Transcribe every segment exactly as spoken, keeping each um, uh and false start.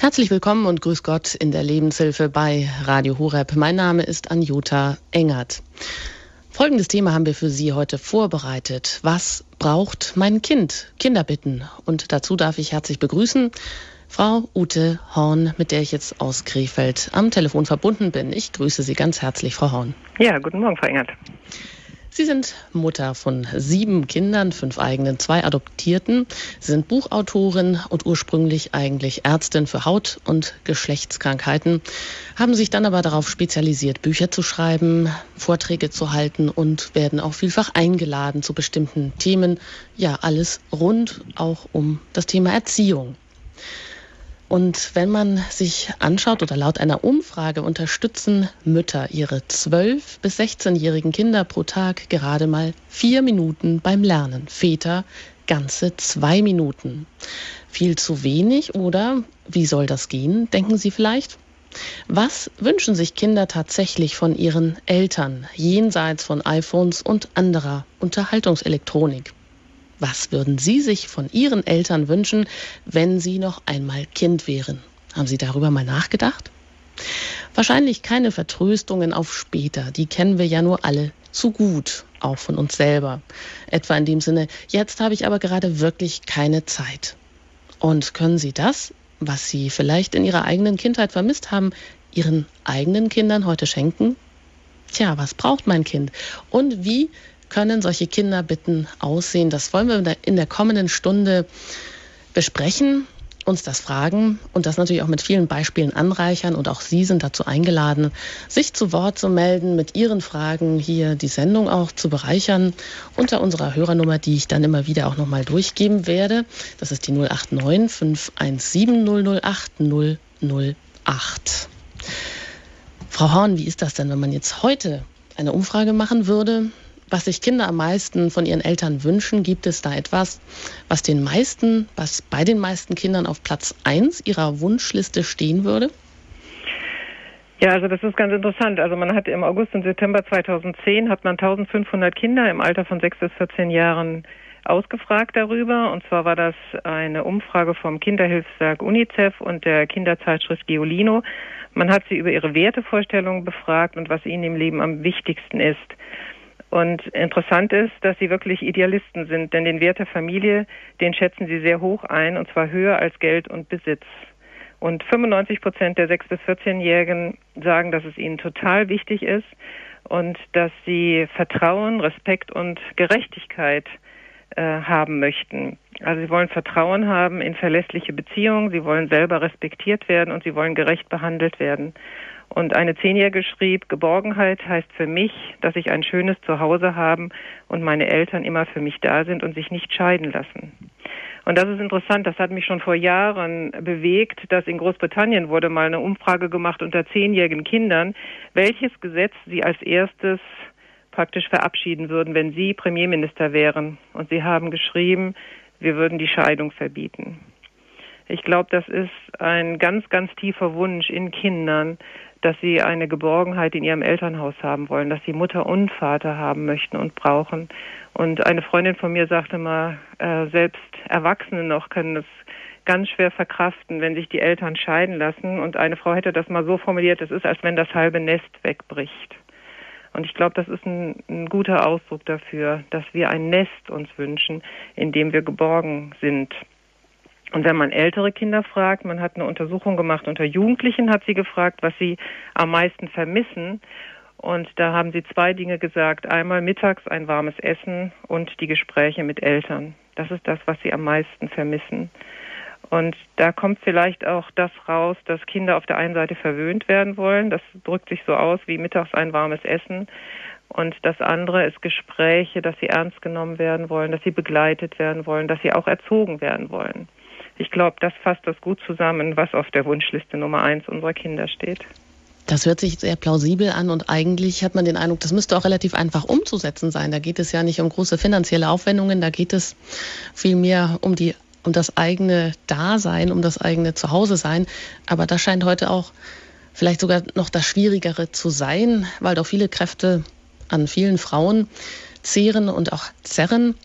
Herzlich willkommen und grüß Gott in der Lebenshilfe bei Radio Horeb. Mein Name ist Anjuta Engert. Folgendes Thema haben wir für Sie heute vorbereitet. Was braucht mein Kind? Kinderbitten. Und dazu darf ich herzlich begrüßen Frau Ute Horn, mit der ich jetzt aus Krefeld am Telefon verbunden bin. Ich grüße Sie ganz herzlich, Frau Horn. Ja, guten Morgen, Frau Engert. Sie sind Mutter von sieben Kindern, fünf eigenen, zwei adoptierten. Sie sind Buchautorin und ursprünglich eigentlich Ärztin für Haut- und Geschlechtskrankheiten, haben sich dann aber darauf spezialisiert, Bücher zu schreiben, Vorträge zu halten und werden auch vielfach eingeladen zu bestimmten Themen. Ja, alles rund auch um das Thema Erziehung. Und wenn man sich anschaut oder laut einer Umfrage unterstützen Mütter ihre zwölf- bis sechzehnjährigen Kinder pro Tag gerade mal vier Minuten beim Lernen. Väter ganze zwei Minuten. Viel zu wenig oder wie soll das gehen, denken Sie vielleicht? Was wünschen sich Kinder tatsächlich von ihren Eltern, jenseits von iPhones und anderer Unterhaltungselektronik? Was würden Sie sich von Ihren Eltern wünschen, wenn Sie noch einmal Kind wären? Haben Sie darüber mal nachgedacht? Wahrscheinlich keine Vertröstungen auf später, die kennen wir ja nur alle zu gut, auch von uns selber. Etwa in dem Sinne, jetzt habe ich aber gerade wirklich keine Zeit. Und können Sie das, was Sie vielleicht in Ihrer eigenen Kindheit vermisst haben, Ihren eigenen Kindern heute schenken? Tja, was braucht mein Kind? Und wie können solche Kinderbitten aussehen? Das wollen wir in der kommenden Stunde besprechen, uns das fragen und das natürlich auch mit vielen Beispielen anreichern. Und auch Sie sind dazu eingeladen, sich zu Wort zu melden, mit Ihren Fragen hier die Sendung auch zu bereichern unter unserer Hörernummer, die ich dann immer wieder auch nochmal durchgeben werde. Das ist die null acht neun, fünf eins sieben, null null acht, null null acht. Frau Horn, wie ist das denn, wenn man jetzt heute eine Umfrage machen würde, was sich Kinder am meisten von ihren Eltern wünschen? Gibt es da etwas, was den meisten, was bei den meisten Kindern auf Platz eins ihrer Wunschliste stehen würde? Ja, also das ist ganz interessant. Also man hat im August und September zweitausendzehn hat man eintausendfünfhundert Kinder im Alter von sechs bis vierzehn Jahren ausgefragt darüber. Und zwar war das eine Umfrage vom Kinderhilfswerk UNICEF und der Kinderzeitschrift Geolino. Man hat sie über ihre Wertevorstellungen befragt und was ihnen im Leben am wichtigsten ist. Und interessant ist, dass sie wirklich Idealisten sind, denn den Wert der Familie, den schätzen sie sehr hoch ein, und zwar höher als Geld und Besitz. Und fünfundneunzig Prozent der sechs bis vierzehnjährigen sagen, dass es ihnen total wichtig ist und dass sie Vertrauen, Respekt und Gerechtigkeit äh, haben möchten. Also sie wollen Vertrauen haben in verlässliche Beziehungen, sie wollen selber respektiert werden und sie wollen gerecht behandelt werden. Und eine Zehnjährige schrieb, Geborgenheit heißt für mich, dass ich ein schönes Zuhause haben und meine Eltern immer für mich da sind und sich nicht scheiden lassen. Und das ist interessant, das hat mich schon vor Jahren bewegt, dass in Großbritannien wurde mal eine Umfrage gemacht unter zehnjährigen Kindern, welches Gesetz sie als erstes praktisch verabschieden würden, wenn sie Premierminister wären. Und sie haben geschrieben, wir würden die Scheidung verbieten. Ich glaube, das ist ein ganz, ganz tiefer Wunsch in Kindern, dass sie eine Geborgenheit in ihrem Elternhaus haben wollen, dass sie Mutter und Vater haben möchten und brauchen. Und eine Freundin von mir sagte mal, äh, selbst Erwachsene noch können es ganz schwer verkraften, wenn sich die Eltern scheiden lassen. Und eine Frau hätte das mal so formuliert, es ist, als wenn das halbe Nest wegbricht. Und ich glaube, das ist ein, ein guter Ausdruck dafür, dass wir ein Nest uns wünschen, in dem wir geborgen sind. Und wenn man ältere Kinder fragt, man hat eine Untersuchung gemacht unter Jugendlichen, hat sie gefragt, was sie am meisten vermissen. Und da haben sie zwei Dinge gesagt. Einmal mittags ein warmes Essen und die Gespräche mit Eltern. Das ist das, was sie am meisten vermissen. Und da kommt vielleicht auch das raus, dass Kinder auf der einen Seite verwöhnt werden wollen. Das drückt sich so aus wie mittags ein warmes Essen. Und das andere ist Gespräche, dass sie ernst genommen werden wollen, dass sie begleitet werden wollen, dass sie auch erzogen werden wollen. Ich glaube, das fasst das gut zusammen, was auf der Wunschliste Nummer eins unserer Kinder steht. Das hört sich sehr plausibel an und eigentlich hat man den Eindruck, das müsste auch relativ einfach umzusetzen sein. Da geht es ja nicht um große finanzielle Aufwendungen, da geht es vielmehr um die, um das eigene Dasein, um das eigene Zuhause-Sein. Aber das scheint heute auch vielleicht sogar noch das Schwierigere zu sein, weil doch viele Kräfte an vielen Frauen zehren und auch zerren.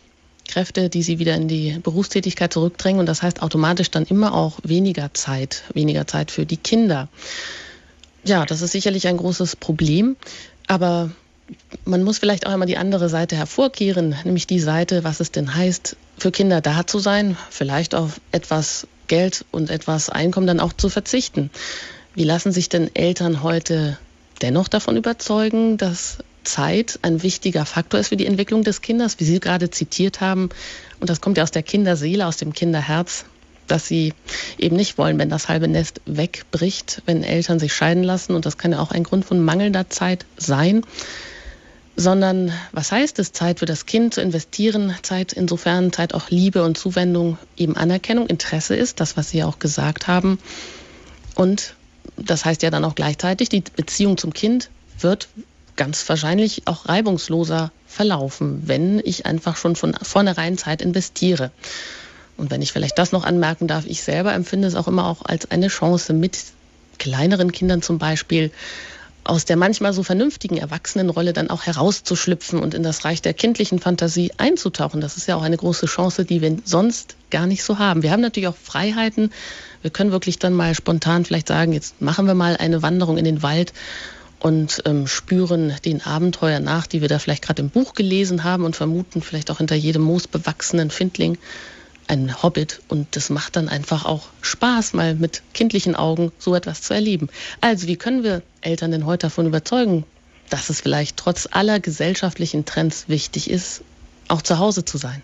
Kräfte, die sie wieder in die Berufstätigkeit zurückdrängen. Und das heißt automatisch dann immer auch weniger Zeit, weniger Zeit für die Kinder. Ja, das ist sicherlich ein großes Problem. Aber man muss vielleicht auch einmal die andere Seite hervorkehren, nämlich die Seite, was es denn heißt, für Kinder da zu sein, vielleicht auf etwas Geld und etwas Einkommen dann auch zu verzichten. Wie lassen sich denn Eltern heute dennoch davon überzeugen, dass Zeit ein wichtiger Faktor ist für die Entwicklung des Kindes, wie Sie gerade zitiert haben? Und das kommt ja aus der Kinderseele, aus dem Kinderherz, dass sie eben nicht wollen, wenn das halbe Nest wegbricht, wenn Eltern sich scheiden lassen. Und das kann ja auch ein Grund von mangelnder Zeit sein. Sondern was heißt es, Zeit für das Kind zu investieren? Zeit, insofern Zeit auch Liebe und Zuwendung, eben Anerkennung, Interesse ist, das, was Sie auch gesagt haben. Und das heißt ja dann auch gleichzeitig, die Beziehung zum Kind wird ganz wahrscheinlich auch reibungsloser verlaufen, wenn ich einfach schon von vornherein Zeit investiere. Und wenn ich vielleicht das noch anmerken darf, ich selber empfinde es auch immer auch als eine Chance, mit kleineren Kindern zum Beispiel aus der manchmal so vernünftigen Erwachsenenrolle dann auch herauszuschlüpfen und in das Reich der kindlichen Fantasie einzutauchen. Das ist ja auch eine große Chance, die wir sonst gar nicht so haben. Wir haben natürlich auch Freiheiten. Wir können wirklich dann mal spontan vielleicht sagen, jetzt machen wir mal eine Wanderung in den Wald und ähm, spüren den Abenteuern nach, die wir da vielleicht gerade im Buch gelesen haben und vermuten vielleicht auch hinter jedem moosbewachsenen Findling ein Hobbit, und das macht dann einfach auch Spaß, mal mit kindlichen Augen so etwas zu erleben. Also wie können wir Eltern denn heute davon überzeugen, dass es vielleicht trotz aller gesellschaftlichen Trends wichtig ist, auch zu Hause zu sein?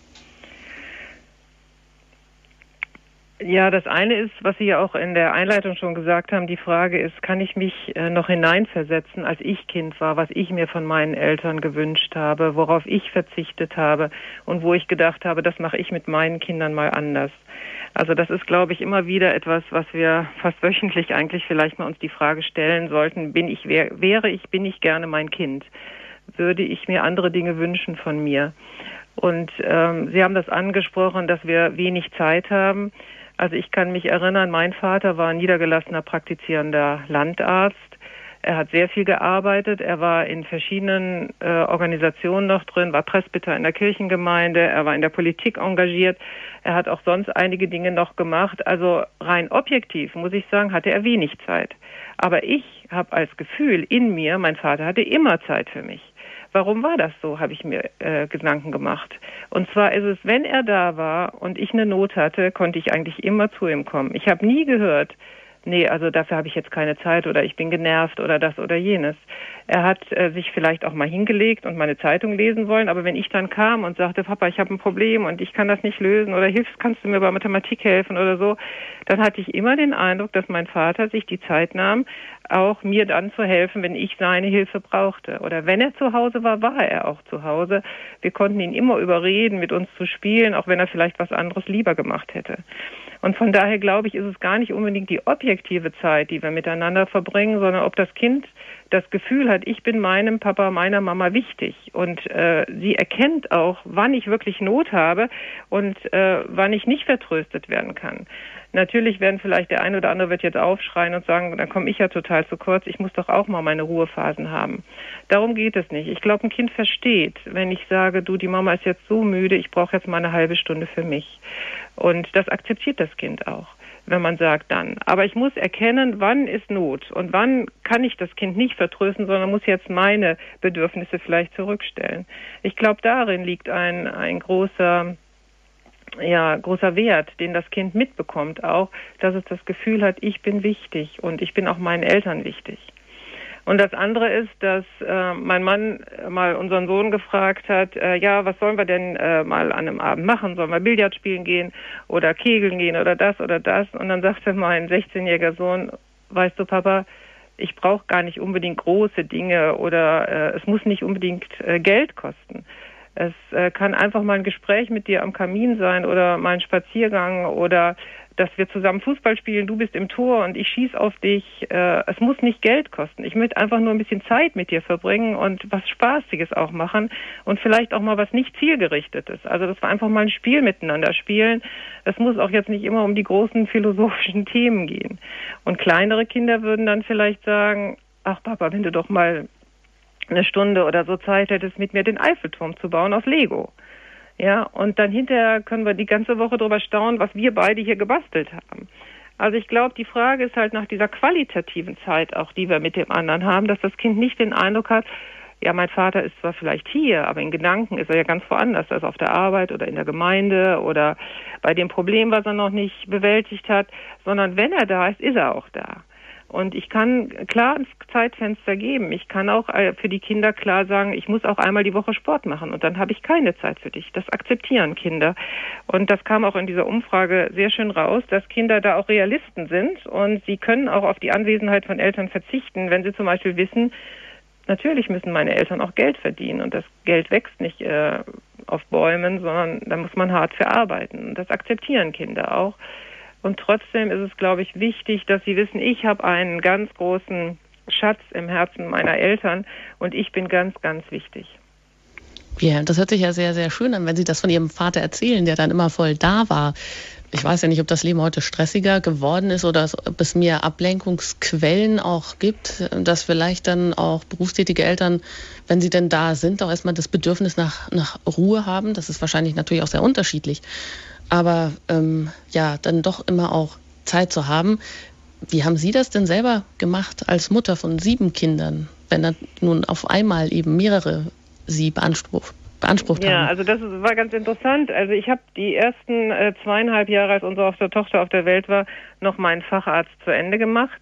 Ja, das eine ist, was Sie ja auch in der Einleitung schon gesagt haben, die Frage ist, kann ich mich äh, noch hineinversetzen, als ich Kind war, was ich mir von meinen Eltern gewünscht habe, worauf ich verzichtet habe und wo ich gedacht habe, das mache ich mit meinen Kindern mal anders. Also das ist, glaube ich, immer wieder etwas, was wir fast wöchentlich eigentlich vielleicht mal uns die Frage stellen sollten, bin ich, wär, wäre ich, bin ich gerne mein Kind? Würde ich mir andere Dinge wünschen von mir? Und ähm, Sie haben das angesprochen, dass wir wenig Zeit haben. Also ich kann mich erinnern, mein Vater war ein niedergelassener praktizierender Landarzt. Er hat sehr viel gearbeitet. Er war in verschiedenen äh, Organisationen noch drin, war Presbyter in der Kirchengemeinde, er war in der Politik engagiert. Er hat auch sonst einige Dinge noch gemacht. Also rein objektiv, muss ich sagen, hatte er wenig Zeit. Aber ich habe als Gefühl in mir, mein Vater hatte immer Zeit für mich. Warum war das so, habe ich mir äh, Gedanken gemacht. Und zwar ist es, wenn er da war und ich eine Not hatte, konnte ich eigentlich immer zu ihm kommen. Ich habe nie gehört, nee, also dafür habe ich jetzt keine Zeit oder ich bin genervt oder das oder jenes. Er hat äh, sich vielleicht auch mal hingelegt und meine Zeitung lesen wollen, aber wenn ich dann kam und sagte, Papa, ich habe ein Problem und ich kann das nicht lösen oder hilfst, kannst du mir bei Mathematik helfen oder so, dann hatte ich immer den Eindruck, dass mein Vater sich die Zeit nahm, auch mir dann zu helfen, wenn ich seine Hilfe brauchte. Oder wenn er zu Hause war, war er auch zu Hause. Wir konnten ihn immer überreden, mit uns zu spielen, auch wenn er vielleicht was anderes lieber gemacht hätte. Und von daher glaube ich, ist es gar nicht unbedingt die objektive Zeit, die wir miteinander verbringen, sondern ob das Kind das Gefühl hat, ich bin meinem Papa, meiner Mama wichtig. Und äh, sie erkennt auch, wann ich wirklich Not habe und äh, wann ich nicht vertröstet werden kann. Natürlich werden vielleicht der eine oder andere wird jetzt aufschreien und sagen, dann komme ich ja total zu kurz, ich muss doch auch mal meine Ruhephasen haben. Darum geht es nicht. Ich glaube, ein Kind versteht, wenn ich sage, du, die Mama ist jetzt so müde, ich brauche jetzt mal eine halbe Stunde für mich. Und das akzeptiert das Kind auch, wenn man sagt dann. Aber ich muss erkennen, wann ist Not und wann kann ich das Kind nicht vertrösten, sondern muss jetzt meine Bedürfnisse vielleicht zurückstellen. Ich glaube, darin liegt ein, ein großer... ja, großer Wert, den das Kind mitbekommt auch, dass es das Gefühl hat, ich bin wichtig und ich bin auch meinen Eltern wichtig. Und das andere ist, dass äh, mein Mann mal unseren Sohn gefragt hat, äh, ja, was sollen wir denn äh, mal an einem Abend machen? Sollen wir Billard spielen gehen oder kegeln gehen oder das oder das? Und dann sagte mein sechzehnjähriger Sohn, weißt du, Papa, ich brauche gar nicht unbedingt große Dinge oder äh, es muss nicht unbedingt äh, Geld kosten. Es äh, kann einfach mal ein Gespräch mit dir am Kamin sein oder mal ein Spaziergang oder dass wir zusammen Fußball spielen, du bist im Tor und ich schieß auf dich. Äh, es muss nicht Geld kosten. Ich möchte einfach nur ein bisschen Zeit mit dir verbringen und was Spaßiges auch machen und vielleicht auch mal was nicht Zielgerichtetes. Also dass wir einfach mal ein Spiel miteinander spielen. Es muss auch jetzt nicht immer um die großen philosophischen Themen gehen. Und kleinere Kinder würden dann vielleicht sagen, ach Papa, wenn du doch mal eine Stunde oder so Zeit hättest, mit mir den Eiffelturm zu bauen aus Lego. Ja, und dann hinterher können wir die ganze Woche darüber staunen, was wir beide hier gebastelt haben. Also ich glaube, die Frage ist halt nach dieser qualitativen Zeit auch, die wir mit dem anderen haben, dass das Kind nicht den Eindruck hat, ja, mein Vater ist zwar vielleicht hier, aber in Gedanken ist er ja ganz woanders, also auf der Arbeit oder in der Gemeinde oder bei dem Problem, was er noch nicht bewältigt hat, sondern wenn er da ist, ist er auch da. Und ich kann klar ein Zeitfenster geben. Ich kann auch für die Kinder klar sagen, ich muss auch einmal die Woche Sport machen und dann habe ich keine Zeit für dich. Das akzeptieren Kinder. Und das kam auch in dieser Umfrage sehr schön raus, dass Kinder da auch Realisten sind und sie können auch auf die Anwesenheit von Eltern verzichten, wenn sie zum Beispiel wissen, natürlich müssen meine Eltern auch Geld verdienen und das Geld wächst nicht äh, auf Bäumen, sondern da muss man hart für arbeiten. Und das akzeptieren Kinder auch. Und trotzdem ist es, glaube ich, wichtig, dass sie wissen, ich habe einen ganz großen Schatz im Herzen meiner Eltern und ich bin ganz, ganz wichtig. Ja, das hört sich ja sehr, sehr schön an, wenn Sie das von Ihrem Vater erzählen, der dann immer voll da war. Ich weiß ja nicht, ob das Leben heute stressiger geworden ist oder ob es mehr Ablenkungsquellen auch gibt, dass vielleicht dann auch berufstätige Eltern, wenn sie denn da sind, auch erstmal das Bedürfnis nach, nach Ruhe haben. Das ist wahrscheinlich natürlich auch sehr unterschiedlich. Aber ähm, ja, dann doch immer auch Zeit zu haben. Wie haben Sie das denn selber gemacht als Mutter von sieben Kindern, wenn dann nun auf einmal eben mehrere Sie beansprucht, beansprucht ja, haben? Ja, also das war ganz interessant. Also ich habe die ersten äh, zweieinhalb Jahre, als unsere Tochter auf der Welt war, noch meinen Facharzt zu Ende gemacht.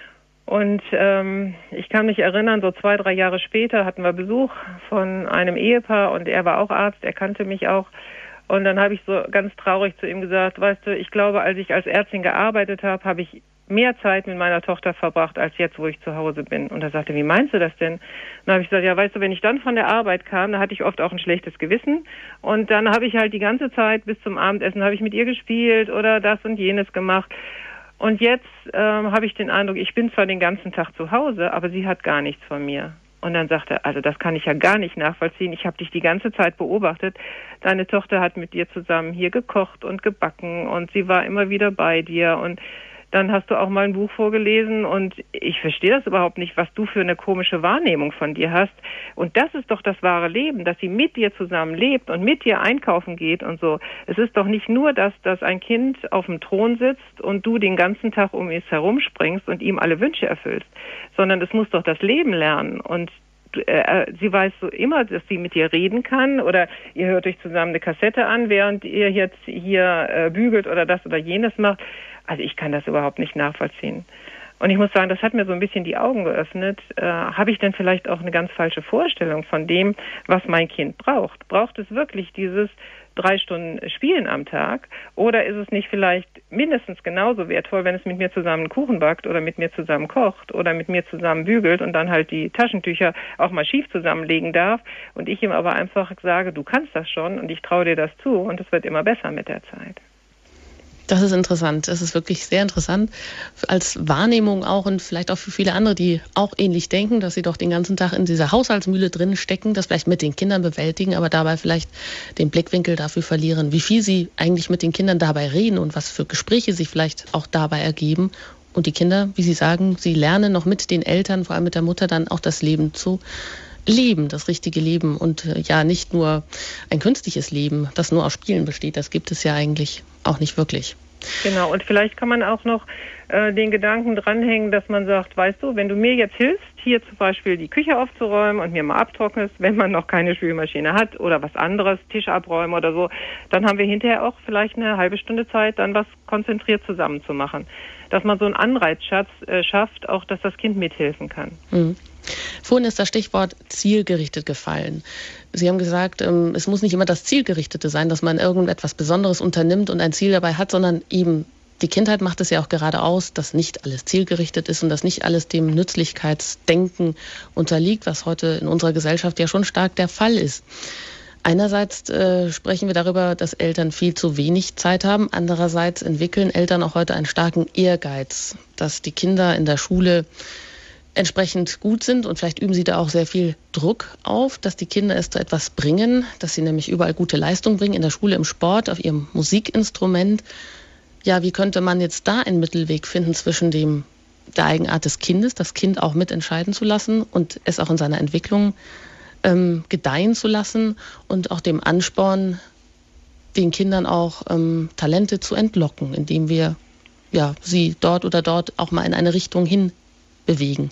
Und ähm, ich kann mich erinnern, so zwei, drei Jahre später hatten wir Besuch von einem Ehepaar und er war auch Arzt, er kannte mich auch. Und dann habe ich so ganz traurig zu ihm gesagt, weißt du, ich glaube, als ich als Ärztin gearbeitet habe, habe ich mehr Zeit mit meiner Tochter verbracht, als jetzt, wo ich zu Hause bin. Und er sagte, wie meinst du das denn? Dann habe ich gesagt, ja, weißt du, wenn ich dann von der Arbeit kam, da hatte ich oft auch ein schlechtes Gewissen. Und dann habe ich halt die ganze Zeit bis zum Abendessen, habe ich mit ihr gespielt oder das und jenes gemacht. Und jetzt ähm, habe ich den Eindruck, ich bin zwar den ganzen Tag zu Hause, aber sie hat gar nichts von mir. Und dann sagte er, also das kann ich ja gar nicht nachvollziehen. Ich habe dich die ganze Zeit beobachtet. Deine Tochter hat mit dir zusammen hier gekocht und gebacken und sie war immer wieder bei dir. Und dann hast du auch mal ein Buch vorgelesen und ich verstehe das überhaupt nicht, was du für eine komische Wahrnehmung von dir hast. Und das ist doch das wahre Leben, dass sie mit dir zusammen lebt und mit dir einkaufen geht und so. Es ist doch nicht nur das, dass ein Kind auf dem Thron sitzt und du den ganzen Tag um es herumspringst und ihm alle Wünsche erfüllst, sondern es muss doch das Leben lernen. Und äh, sie weiß so immer, dass sie mit dir reden kann oder ihr hört euch zusammen eine Kassette an, während ihr jetzt hier äh, bügelt oder das oder jenes macht. Also ich kann das überhaupt nicht nachvollziehen. Und ich muss sagen, das hat mir so ein bisschen die Augen geöffnet. Äh, habe ich denn vielleicht auch eine ganz falsche Vorstellung von dem, was mein Kind braucht? Braucht es wirklich dieses drei Stunden Spielen am Tag? Oder ist es nicht vielleicht mindestens genauso wertvoll, wenn es mit mir zusammen einen Kuchen backt oder mit mir zusammen kocht oder mit mir zusammen bügelt und dann halt die Taschentücher auch mal schief zusammenlegen darf und ich ihm aber einfach sage, du kannst das schon und ich traue dir das zu und es wird immer besser mit der Zeit. Das ist interessant. Das ist wirklich sehr interessant als Wahrnehmung auch und vielleicht auch für viele andere, die auch ähnlich denken, dass sie doch den ganzen Tag in dieser Haushaltsmühle drin stecken, das vielleicht mit den Kindern bewältigen, aber dabei vielleicht den Blickwinkel dafür verlieren, wie viel sie eigentlich mit den Kindern dabei reden und was für Gespräche sich vielleicht auch dabei ergeben. Und die Kinder, wie Sie sagen, sie lernen noch mit den Eltern, vor allem mit der Mutter, dann auch das Leben zu leben, das richtige Leben und äh, ja nicht nur ein künstliches Leben, das nur aus Spielen besteht. Das gibt es ja eigentlich auch nicht wirklich. Genau, und vielleicht kann man auch noch äh, den Gedanken dranhängen, dass man sagt, weißt du, wenn du mir jetzt hilfst, hier zum Beispiel die Küche aufzuräumen und mir mal abtrocknest, wenn man noch keine Spülmaschine hat oder was anderes, Tisch abräumen oder so, dann haben wir hinterher auch vielleicht eine halbe Stunde Zeit, dann was konzentriert zusammen zu machen. Dass man so einen Anreizschatz äh, schafft, auch dass das Kind mithelfen kann. Mhm. Vorhin ist das Stichwort zielgerichtet gefallen. Sie haben gesagt, es muss nicht immer das Zielgerichtete sein, dass man irgendetwas Besonderes unternimmt und ein Ziel dabei hat, sondern eben die Kindheit macht es ja auch gerade aus, dass nicht alles zielgerichtet ist und dass nicht alles dem Nützlichkeitsdenken unterliegt, was heute in unserer Gesellschaft ja schon stark der Fall ist. Einerseits äh, sprechen wir darüber, dass Eltern viel zu wenig Zeit haben. Andererseits entwickeln Eltern auch heute einen starken Ehrgeiz, dass die Kinder in der Schule entsprechend gut sind und vielleicht üben sie da auch sehr viel Druck auf, dass die Kinder es zu etwas bringen, dass sie nämlich überall gute Leistung bringen, in der Schule, im Sport, auf ihrem Musikinstrument. Ja, wie könnte man jetzt da einen Mittelweg finden zwischen dem, der Eigenart des Kindes, das Kind auch mitentscheiden zu lassen und es auch in seiner Entwicklung ähm, gedeihen zu lassen und auch dem Ansporn, den Kindern auch ähm, Talente zu entlocken, indem wir ja, sie dort oder dort auch mal in eine Richtung hin bewegen.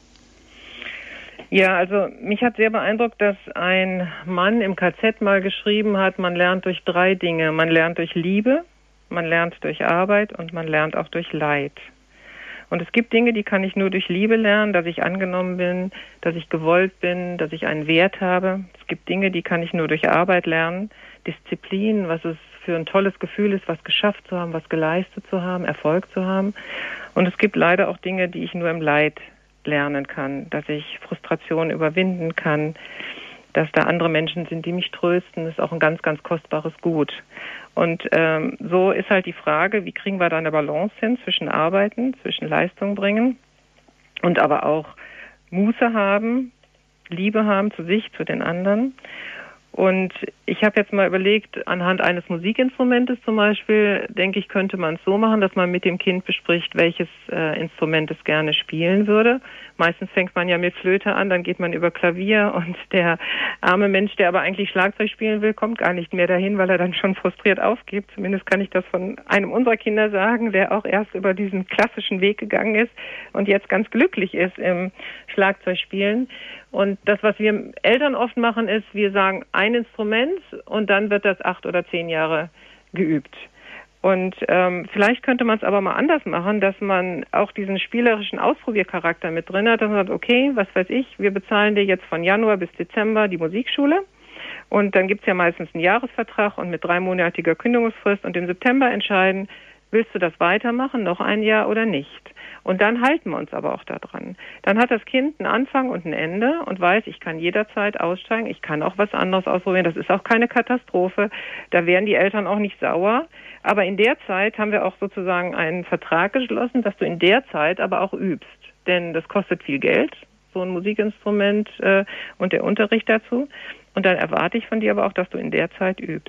Ja, also mich hat sehr beeindruckt, dass ein Mann im K Z mal geschrieben hat, man lernt durch drei Dinge. Man lernt durch Liebe, man lernt durch Arbeit und man lernt auch durch Leid. Und es gibt Dinge, die kann ich nur durch Liebe lernen, dass ich angenommen bin, dass ich gewollt bin, dass ich einen Wert habe. Es gibt Dinge, die kann ich nur durch Arbeit lernen. Disziplin, was es für ein tolles Gefühl ist, was geschafft zu haben, was geleistet zu haben, Erfolg zu haben. Und es gibt leider auch Dinge, die ich nur im Leid lernen kann, dass ich Frustration überwinden kann, dass da andere Menschen sind, die mich trösten, ist auch ein ganz, ganz kostbares Gut. Und ähm, so ist halt die Frage, wie kriegen wir da eine Balance hin zwischen Arbeiten, zwischen Leistung bringen und aber auch Muße haben, Liebe haben zu sich, zu den anderen. Und ich habe jetzt mal überlegt, anhand eines Musikinstrumentes zum Beispiel, denke ich, könnte man es so machen, dass man mit dem Kind bespricht, welches äh, Instrument es gerne spielen würde. Meistens fängt man ja mit Flöte an, dann geht man über Klavier und der arme Mensch, der aber eigentlich Schlagzeug spielen will, kommt gar nicht mehr dahin, weil er dann schon frustriert aufgibt. Zumindest kann ich das von einem unserer Kinder sagen, der auch erst über diesen klassischen Weg gegangen ist und jetzt ganz glücklich ist im Schlagzeugspielen. Und das, was wir Eltern oft machen, ist, wir sagen ein Instrument und dann wird das acht oder zehn Jahre geübt. Und ähm, vielleicht könnte man es aber mal anders machen, dass man auch diesen spielerischen Ausprobiercharakter mit drin hat, dass man sagt, okay, was weiß ich, wir bezahlen dir jetzt von Januar bis Dezember die Musikschule und dann gibt es ja meistens einen Jahresvertrag und mit dreimonatiger Kündigungsfrist und im September entscheiden, willst du das weitermachen, noch ein Jahr oder nicht? Und dann halten wir uns aber auch daran. Dann hat das Kind einen Anfang und ein Ende und weiß, ich kann jederzeit aussteigen, ich kann auch was anderes ausprobieren. Das ist auch keine Katastrophe. Da wären die Eltern auch nicht sauer. Aber in der Zeit haben wir auch sozusagen einen Vertrag geschlossen, dass du in der Zeit aber auch übst. Denn das kostet viel Geld, so ein Musikinstrument äh, und der Unterricht dazu. Und dann erwarte ich von dir aber auch, dass du in der Zeit übst.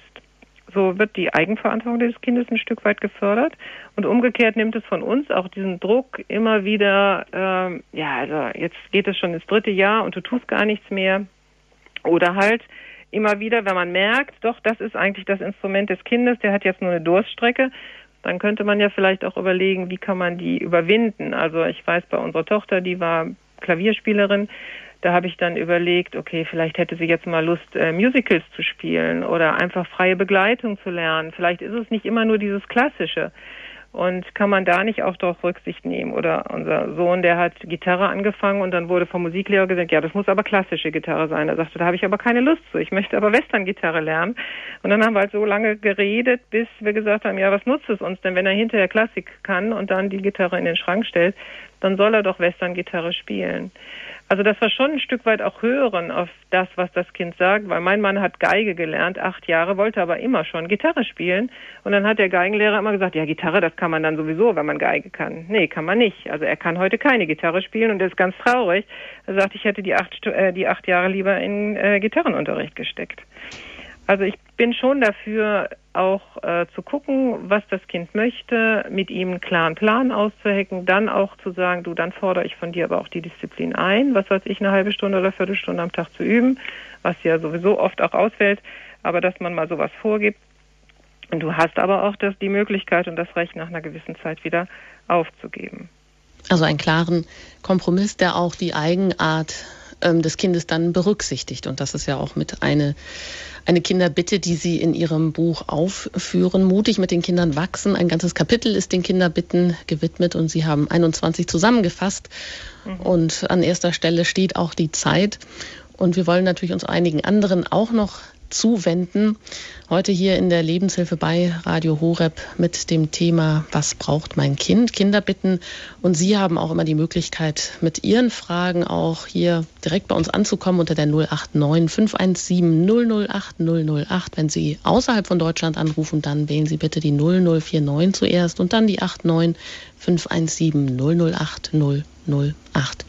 So wird die Eigenverantwortung des Kindes ein Stück weit gefördert und umgekehrt nimmt es von uns auch diesen Druck immer wieder, ähm, ja, also jetzt geht es schon ins dritte Jahr und du tust gar nichts mehr. Oder halt immer wieder, wenn man merkt, doch, das ist eigentlich das Instrument des Kindes, der hat jetzt nur eine Durststrecke, dann könnte man ja vielleicht auch überlegen, wie kann man die überwinden. Also ich weiß, bei unserer Tochter, die war Klavierspielerin, da habe ich dann überlegt, okay, vielleicht hätte sie jetzt mal Lust, äh, Musicals zu spielen oder einfach freie Begleitung zu lernen. Vielleicht ist es nicht immer nur dieses Klassische. Und kann man da nicht auch darauf Rücksicht nehmen? Oder unser Sohn, der hat Gitarre angefangen und dann wurde vom Musiklehrer gesagt, ja, das muss aber klassische Gitarre sein. Er sagte, da habe ich aber keine Lust zu. Ich möchte aber Western-Gitarre lernen. Und dann haben wir halt so lange geredet, bis wir gesagt haben, ja, was nutzt es uns denn, wenn er hinterher Klassik kann und dann die Gitarre in den Schrank stellt, dann soll er doch Western-Gitarre spielen. Also dass wir schon ein Stück weit auch hören auf das, was das Kind sagt, weil mein Mann hat Geige gelernt, acht Jahre, wollte aber immer schon Gitarre spielen und dann hat der Geigenlehrer immer gesagt, ja, Gitarre, das kann man dann sowieso, wenn man Geige kann. Nee, kann man nicht. Also er kann heute keine Gitarre spielen und er ist ganz traurig. Er sagt, ich hätte die acht, äh, die acht Jahre lieber in äh, Gitarrenunterricht gesteckt. Also ich bin schon dafür, auch äh, zu gucken, was das Kind möchte, mit ihm einen klaren Plan auszuhecken, dann auch zu sagen, du, dann fordere ich von dir aber auch die Disziplin ein, was weiß ich, eine halbe Stunde oder Viertelstunde am Tag zu üben, was ja sowieso oft auch ausfällt, aber dass man mal sowas vorgibt. Und du hast aber auch das, die Möglichkeit und das Recht, nach einer gewissen Zeit wieder aufzugeben. Also einen klaren Kompromiss, der auch die Eigenart ähm, des Kindes dann berücksichtigt. Und das ist ja auch mit eine Eine Kinderbitte, die Sie in Ihrem Buch aufführen. Mutig mit den Kindern wachsen. Ein ganzes Kapitel ist den Kinderbitten gewidmet und Sie haben einundzwanzig zusammengefasst. Mhm. Und an erster Stelle steht auch die Zeit. Und wir wollen natürlich uns einigen anderen auch noch zuwenden. Heute hier in der Lebenshilfe bei Radio Horeb mit dem Thema Was braucht mein Kind? Kinderbitten. Und Sie haben auch immer die Möglichkeit, mit Ihren Fragen auch hier direkt bei uns anzukommen unter der null acht neun fünf eins sieben null null acht null null acht. Wenn Sie außerhalb von Deutschland anrufen, dann wählen Sie bitte die null null vier neun zuerst und dann die acht neun fünf eins sieben null null acht null null acht.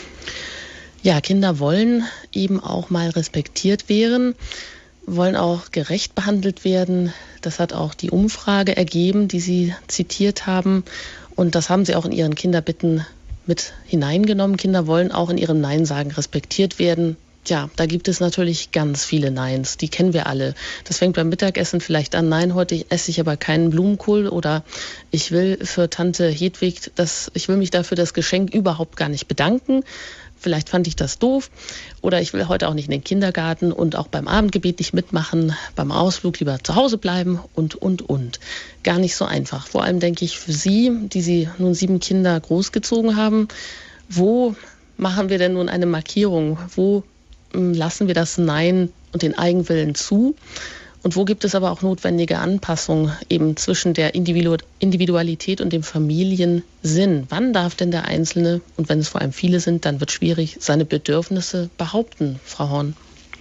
Ja, Kinder wollen eben auch mal respektiert werden, wollen auch gerecht behandelt werden. Das hat auch die Umfrage ergeben, die Sie zitiert haben. Und das haben Sie auch in Ihren Kinderbitten mit hineingenommen. Kinder wollen auch in ihrem Nein sagen respektiert werden. Ja, da gibt es natürlich ganz viele Neins, die kennen wir alle. Das fängt beim Mittagessen vielleicht an, nein, heute esse ich aber keinen Blumenkohl oder ich will für Tante Hedwig, das, ich will mich dafür das Geschenk überhaupt gar nicht bedanken. Vielleicht fand ich das doof oder ich will heute auch nicht in den Kindergarten und auch beim Abendgebet nicht mitmachen, beim Ausflug lieber zu Hause bleiben und, und, und. Gar nicht so einfach. Vor allem denke ich für Sie, die Sie nun sieben Kinder großgezogen haben, wo machen wir denn nun eine Markierung? Wo lassen wir das Nein und den Eigenwillen zu? Und wo gibt es aber auch notwendige Anpassungen eben zwischen der Individu- Individualität und dem Familiensinn? Wann darf denn der Einzelne, und wenn es vor allem viele sind, dann wird es schwierig, seine Bedürfnisse behaupten, Frau Horn?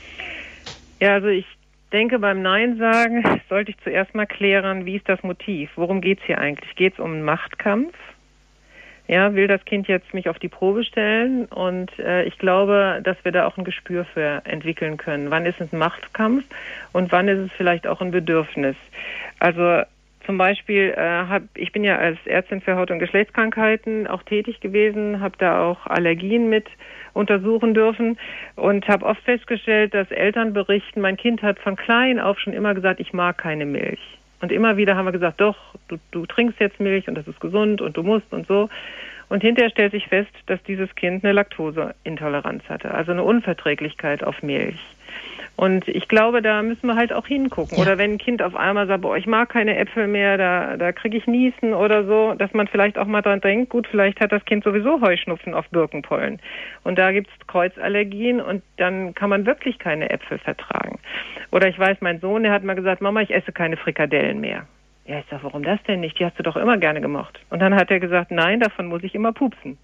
Ja, also ich denke, beim Nein sagen sollte ich zuerst mal klären, wie ist das Motiv? Worum geht es hier eigentlich? Geht es um einen Machtkampf? Ja, will das Kind jetzt mich auf die Probe stellen? Und äh, ich glaube, dass wir da auch ein Gespür für entwickeln können. Wann ist es ein Machtkampf und wann ist es vielleicht auch ein Bedürfnis? Also zum Beispiel, äh, hab, ich bin ja als Ärztin für Haut- und Geschlechtskrankheiten auch tätig gewesen, habe da auch Allergien mit untersuchen dürfen und habe oft festgestellt, dass Eltern berichten, mein Kind hat von klein auf schon immer gesagt, ich mag keine Milch. Und immer wieder haben wir gesagt, doch, du, du trinkst jetzt Milch und das ist gesund und du musst und so. Und hinterher stellt sich fest, dass dieses Kind eine Laktoseintoleranz hatte, also eine Unverträglichkeit auf Milch. Und ich glaube, da müssen wir halt auch hingucken. Ja. Oder wenn ein Kind auf einmal sagt, boah, ich mag keine Äpfel mehr, da, da kriege ich Niesen oder so, dass man vielleicht auch mal dran denkt, gut, vielleicht hat das Kind sowieso Heuschnupfen auf Birkenpollen. Und da gibt's Kreuzallergien und dann kann man wirklich keine Äpfel vertragen. Oder ich weiß, mein Sohn, der hat mal gesagt, Mama, ich esse keine Frikadellen mehr. Ja, ich sag, warum das denn nicht? Die hast du doch immer gerne gemocht. Und dann hat er gesagt, nein, davon muss ich immer pupsen.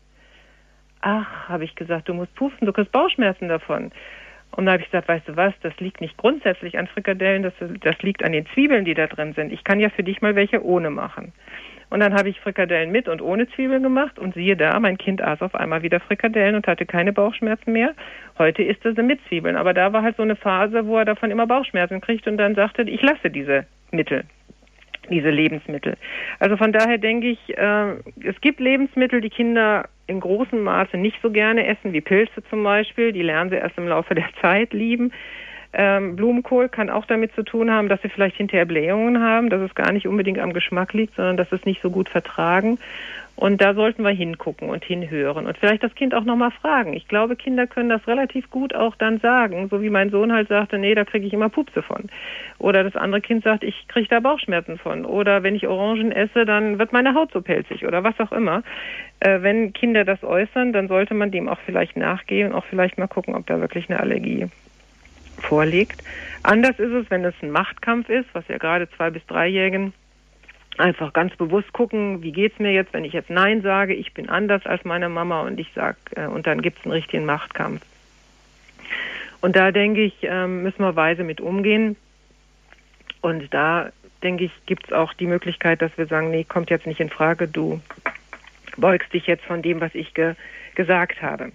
Ach, habe ich gesagt, du musst pupsen, du kriegst Bauchschmerzen davon. Und da habe ich gesagt, weißt du was, das liegt nicht grundsätzlich an Frikadellen, das, das liegt an den Zwiebeln, die da drin sind. Ich kann ja für dich mal welche ohne machen. Und dann habe ich Frikadellen mit und ohne Zwiebeln gemacht und siehe da, mein Kind aß auf einmal wieder Frikadellen und hatte keine Bauchschmerzen mehr. Heute isst er sie mit Zwiebeln, aber da war halt so eine Phase, wo er davon immer Bauchschmerzen kriegt und dann sagte, ich lasse diese Mittel, diese Lebensmittel. Also von daher denke ich, äh, es gibt Lebensmittel, die Kinder in großem Maße nicht so gerne essen, wie Pilze zum Beispiel. Die lernen sie erst im Laufe der Zeit lieben. Ähm, Blumenkohl kann auch damit zu tun haben, dass sie vielleicht hinterher Blähungen haben, dass es gar nicht unbedingt am Geschmack liegt, sondern dass sie es nicht so gut vertragen. Und da sollten wir hingucken und hinhören und vielleicht das Kind auch nochmal fragen. Ich glaube, Kinder können das relativ gut auch dann sagen, so wie mein Sohn halt sagte, nee, da kriege ich immer Pupse von. Oder das andere Kind sagt, ich kriege da Bauchschmerzen von. Oder wenn ich Orangen esse, dann wird meine Haut so pelzig oder was auch immer. Äh, wenn Kinder das äußern, dann sollte man dem auch vielleicht nachgehen und auch vielleicht mal gucken, ob da wirklich eine Allergie vorliegt. Anders ist es, wenn es ein Machtkampf ist, was ja gerade zwei- bis dreijährigen einfach ganz bewusst gucken, wie geht's mir jetzt, wenn ich jetzt Nein sage, ich bin anders als meine Mama und ich sag, äh, und dann gibt's einen richtigen Machtkampf. Und da denke ich, ähm, müssen wir weise mit umgehen. Und da denke ich, gibt's auch die Möglichkeit, dass wir sagen, nee, kommt jetzt nicht in Frage, du beugst dich jetzt von dem, was ich ge- gesagt habe.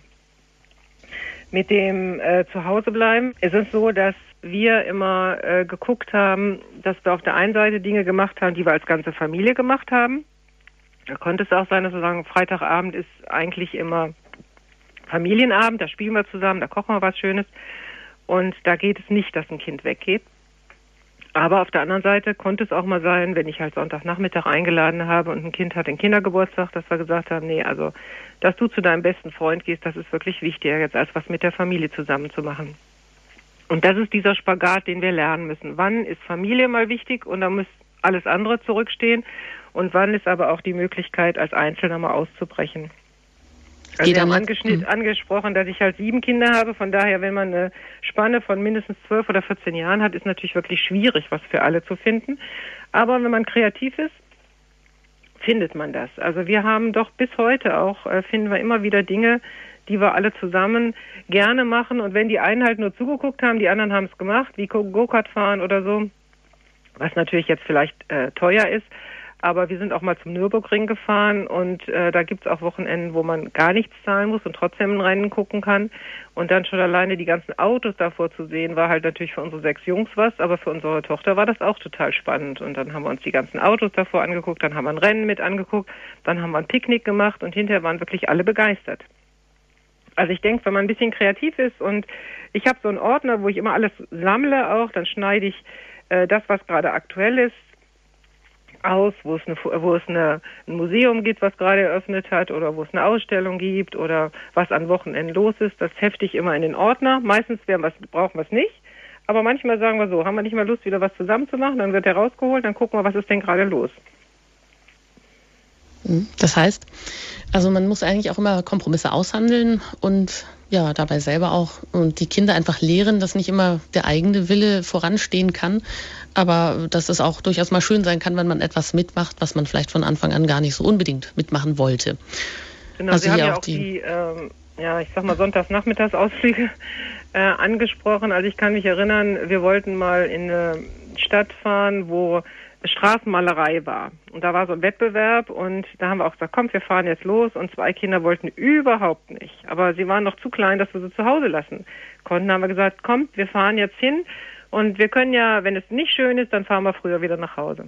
Mit dem äh, Zuhause bleiben ist es so, dass wir immer äh, geguckt haben, dass wir auf der einen Seite Dinge gemacht haben, die wir als ganze Familie gemacht haben. Da konnte es auch sein, dass wir sagen, Freitagabend ist eigentlich immer Familienabend, da spielen wir zusammen, da kochen wir was Schönes und da geht es nicht, dass ein Kind weggeht. Aber auf der anderen Seite konnte es auch mal sein, wenn ich halt Sonntagnachmittag eingeladen habe und ein Kind hat den Kindergeburtstag, dass wir gesagt haben, nee, also, dass du zu deinem besten Freund gehst, das ist wirklich wichtiger jetzt, als was mit der Familie zusammen zu machen. Und das ist dieser Spagat, den wir lernen müssen. Wann ist Familie mal wichtig und da muss alles andere zurückstehen und wann ist aber auch die Möglichkeit, als Einzelner mal auszubrechen. Also wir haben angeschnitt, angesprochen, dass ich halt sieben Kinder habe. Von daher, wenn man eine Spanne von mindestens zwölf oder vierzehn Jahren hat, ist natürlich wirklich schwierig, was für alle zu finden. Aber wenn man kreativ ist, findet man das. Also wir haben doch bis heute auch, äh, finden wir immer wieder Dinge, die wir alle zusammen gerne machen. Und wenn die einen halt nur zugeguckt haben, die anderen haben es gemacht, wie Go-Kart fahren oder so, was natürlich jetzt vielleicht äh, teuer ist. Aber wir sind auch mal zum Nürburgring gefahren und äh, da gibt's auch Wochenenden, wo man gar nichts zahlen muss und trotzdem ein Rennen gucken kann. Und dann schon alleine die ganzen Autos davor zu sehen, war halt natürlich für unsere sechs Jungs was, aber für unsere Tochter war das auch total spannend. Und dann haben wir uns die ganzen Autos davor angeguckt, dann haben wir ein Rennen mit angeguckt, dann haben wir ein Picknick gemacht und hinterher waren wirklich alle begeistert. Also ich denke, wenn man ein bisschen kreativ ist und ich habe so einen Ordner, wo ich immer alles sammle auch, dann schneide ich äh, das, was gerade aktuell ist, aus, wo es, eine, wo es eine, ein Museum gibt, was gerade eröffnet hat oder wo es eine Ausstellung gibt oder was an Wochenenden los ist. Das hefte ich immer in den Ordner. Meistens werden wir's, brauchen wir es nicht. Aber manchmal sagen wir so, haben wir nicht mal Lust, wieder was zusammen zu machen, dann wird er rausgeholt, dann gucken wir, was ist denn gerade los. Das heißt, also man muss eigentlich auch immer Kompromisse aushandeln und ja, dabei selber auch und die Kinder einfach lehren, dass nicht immer der eigene Wille voranstehen kann, aber dass es auch durchaus mal schön sein kann, wenn man etwas mitmacht, was man vielleicht von Anfang an gar nicht so unbedingt mitmachen wollte. Genau, also Sie haben ja auch die, die ähm, ja, ich sag mal Sonntagsnachmittagsausflüge äh, angesprochen. Also ich kann mich erinnern, wir wollten mal in eine Stadt fahren, wo Straßenmalerei war. Und da war so ein Wettbewerb und da haben wir auch gesagt, kommt, wir fahren jetzt los. Und zwei Kinder wollten überhaupt nicht. Aber sie waren noch zu klein, dass wir sie zu Hause lassen konnten. Haben wir gesagt, kommt, wir fahren jetzt hin. Und wir können ja, wenn es nicht schön ist, dann fahren wir früher wieder nach Hause.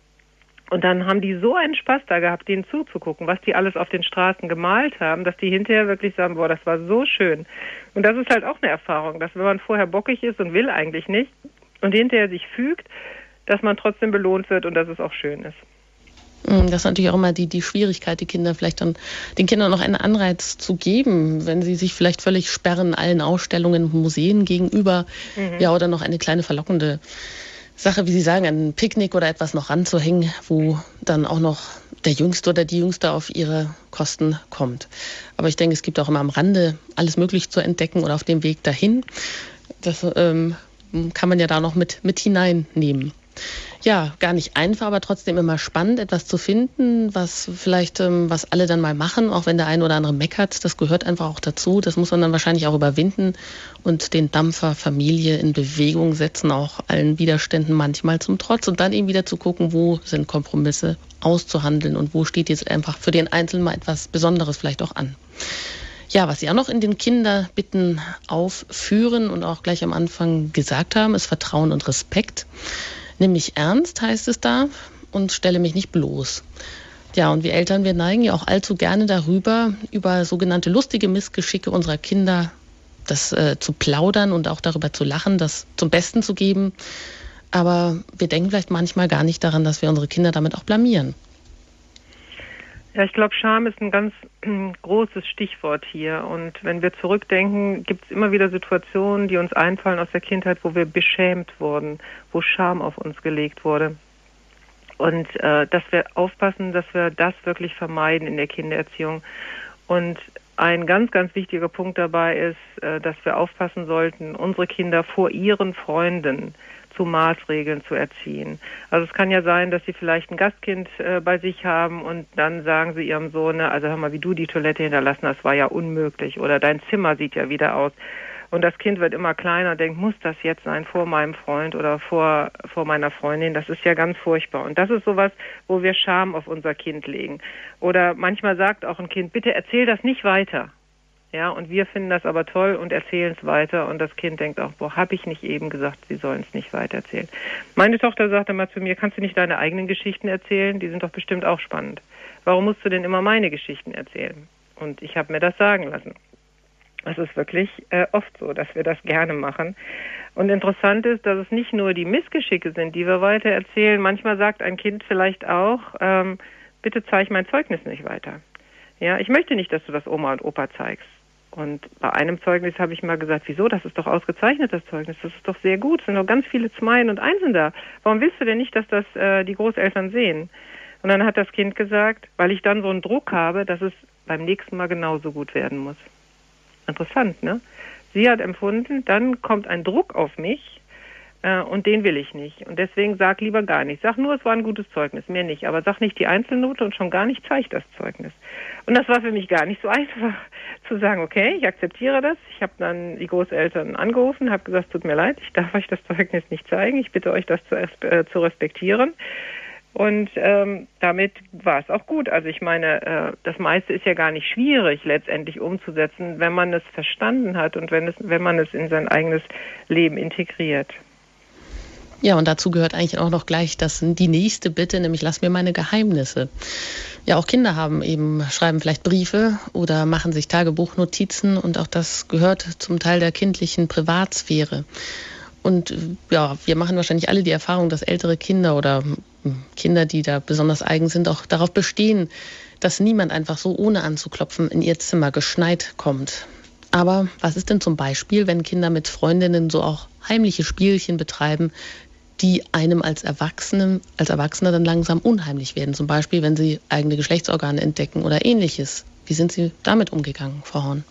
Und dann haben die so einen Spaß da gehabt, denen zuzugucken, was die alles auf den Straßen gemalt haben, dass die hinterher wirklich sagen, boah, das war so schön. Und das ist halt auch eine Erfahrung, dass wenn man vorher bockig ist und will eigentlich nicht und hinterher sich fügt, dass man trotzdem belohnt wird und dass es auch schön ist. Das ist natürlich auch immer die, die Schwierigkeit, die Kinder vielleicht dann, den Kindern noch einen Anreiz zu geben, wenn sie sich vielleicht völlig sperren allen Ausstellungen, Museen gegenüber, mhm. ja, oder noch eine kleine verlockende Sache, wie Sie sagen, ein Picknick oder etwas noch ranzuhängen, wo dann auch noch der Jüngste oder die Jüngste auf ihre Kosten kommt. Aber ich denke, es gibt auch immer am Rande alles Mögliche zu entdecken oder auf dem Weg dahin. Das ähm, kann man ja da noch mit, mit hineinnehmen. Ja, gar nicht einfach, aber trotzdem immer spannend, etwas zu finden, was vielleicht, ähm, was alle dann mal machen, auch wenn der eine oder andere meckert. Das gehört einfach auch dazu. Das muss man dann wahrscheinlich auch überwinden und den Dampfer Familie in Bewegung setzen, auch allen Widerständen manchmal zum Trotz und dann eben wieder zu gucken, wo sind Kompromisse auszuhandeln und wo steht jetzt einfach für den Einzelnen mal etwas Besonderes vielleicht auch an. Ja, was Sie auch noch in den Kinderbitten aufführen und auch gleich am Anfang gesagt haben, ist Vertrauen und Respekt. Nimm mich ernst, heißt es da, und stelle mich nicht bloß. Ja, und wir Eltern, wir neigen ja auch allzu gerne darüber, über sogenannte lustige Missgeschicke unserer Kinder das äh, zu plaudern und auch darüber zu lachen, das zum Besten zu geben. Aber wir denken vielleicht manchmal gar nicht daran, dass wir unsere Kinder damit auch blamieren. Ja, ich glaube, Scham ist ein ganz großes Stichwort hier. Und wenn wir zurückdenken, gibt es immer wieder Situationen, die uns einfallen aus der Kindheit, wo wir beschämt wurden, wo Scham auf uns gelegt wurde. Und äh, dass wir aufpassen, dass wir das wirklich vermeiden in der Kindererziehung. Und ein ganz, ganz wichtiger Punkt dabei ist, äh, dass wir aufpassen sollten, unsere Kinder vor ihren Freunden zu Maßregeln zu erziehen. Also es kann ja sein, dass Sie vielleicht ein Gastkind äh, bei sich haben und dann sagen Sie Ihrem Sohn, also hör mal, wie du die Toilette hinterlassen hast, war ja unmöglich oder dein Zimmer sieht ja wieder aus. Und das Kind wird immer kleiner und denkt, muss das jetzt sein vor meinem Freund oder vor, vor meiner Freundin? Das ist ja ganz furchtbar. Und das ist sowas, wo wir Scham auf unser Kind legen. Oder manchmal sagt auch ein Kind, bitte erzähl das nicht weiter. Ja, und wir finden das aber toll und erzählen es weiter. Und das Kind denkt auch, boah, habe ich nicht eben gesagt, sie sollen es nicht weitererzählen. Meine Tochter sagte mal zu mir, kannst du nicht deine eigenen Geschichten erzählen? Die sind doch bestimmt auch spannend. Warum musst du denn immer meine Geschichten erzählen? Und ich habe mir das sagen lassen. Es ist wirklich äh, oft so, dass wir das gerne machen. Und interessant ist, dass es nicht nur die Missgeschicke sind, die wir weiter erzählen. Manchmal sagt ein Kind vielleicht auch, ähm, bitte zeig mein Zeugnis nicht weiter. Ja, ich möchte nicht, dass du das Oma und Opa zeigst. Und bei einem Zeugnis habe ich mal gesagt, wieso, das ist doch ausgezeichnet, das Zeugnis, das ist doch sehr gut, es sind doch ganz viele Zweien und Einsen da. Warum willst du denn nicht, dass das äh, die Großeltern sehen? Und dann hat das Kind gesagt, weil ich dann so einen Druck habe, dass es beim nächsten Mal genauso gut werden muss. Interessant, ne? Sie hat empfunden, dann kommt ein Druck auf mich äh, und den will ich nicht. Und deswegen sag lieber gar nichts. Sag nur, es war ein gutes Zeugnis, mehr nicht. Aber sag nicht die Einzelnote und schon gar nicht zeig das Zeugnis. Und das war für mich gar nicht so einfach zu sagen, okay, ich akzeptiere das. Ich habe dann die Großeltern angerufen, habe gesagt, tut mir leid, ich darf euch das Zeugnis nicht zeigen. Ich bitte euch, das zu, äh, zu respektieren. Und ähm, damit war es auch gut. Also ich meine, äh, das meiste ist ja gar nicht schwierig letztendlich umzusetzen, wenn man es verstanden hat und wenn es, wenn man es in sein eigenes Leben integriert. Ja, und dazu gehört eigentlich auch noch gleich das, die nächste Bitte, nämlich lass mir meine Geheimnisse. Ja, auch Kinder haben eben, schreiben vielleicht Briefe oder machen sich Tagebuchnotizen und auch das gehört zum Teil der kindlichen Privatsphäre. Und ja, wir machen wahrscheinlich alle die Erfahrung, dass ältere Kinder oder Kinder, die da besonders eigen sind, auch darauf bestehen, dass niemand einfach so ohne anzuklopfen in ihr Zimmer geschneit kommt. Aber was ist denn zum Beispiel, wenn Kinder mit Freundinnen so auch heimliche Spielchen betreiben, die einem als Erwachsenen, als Erwachsener dann langsam unheimlich werden? Zum Beispiel, wenn sie eigene Geschlechtsorgane entdecken oder Ähnliches. Wie sind Sie damit umgegangen, Frau Horn?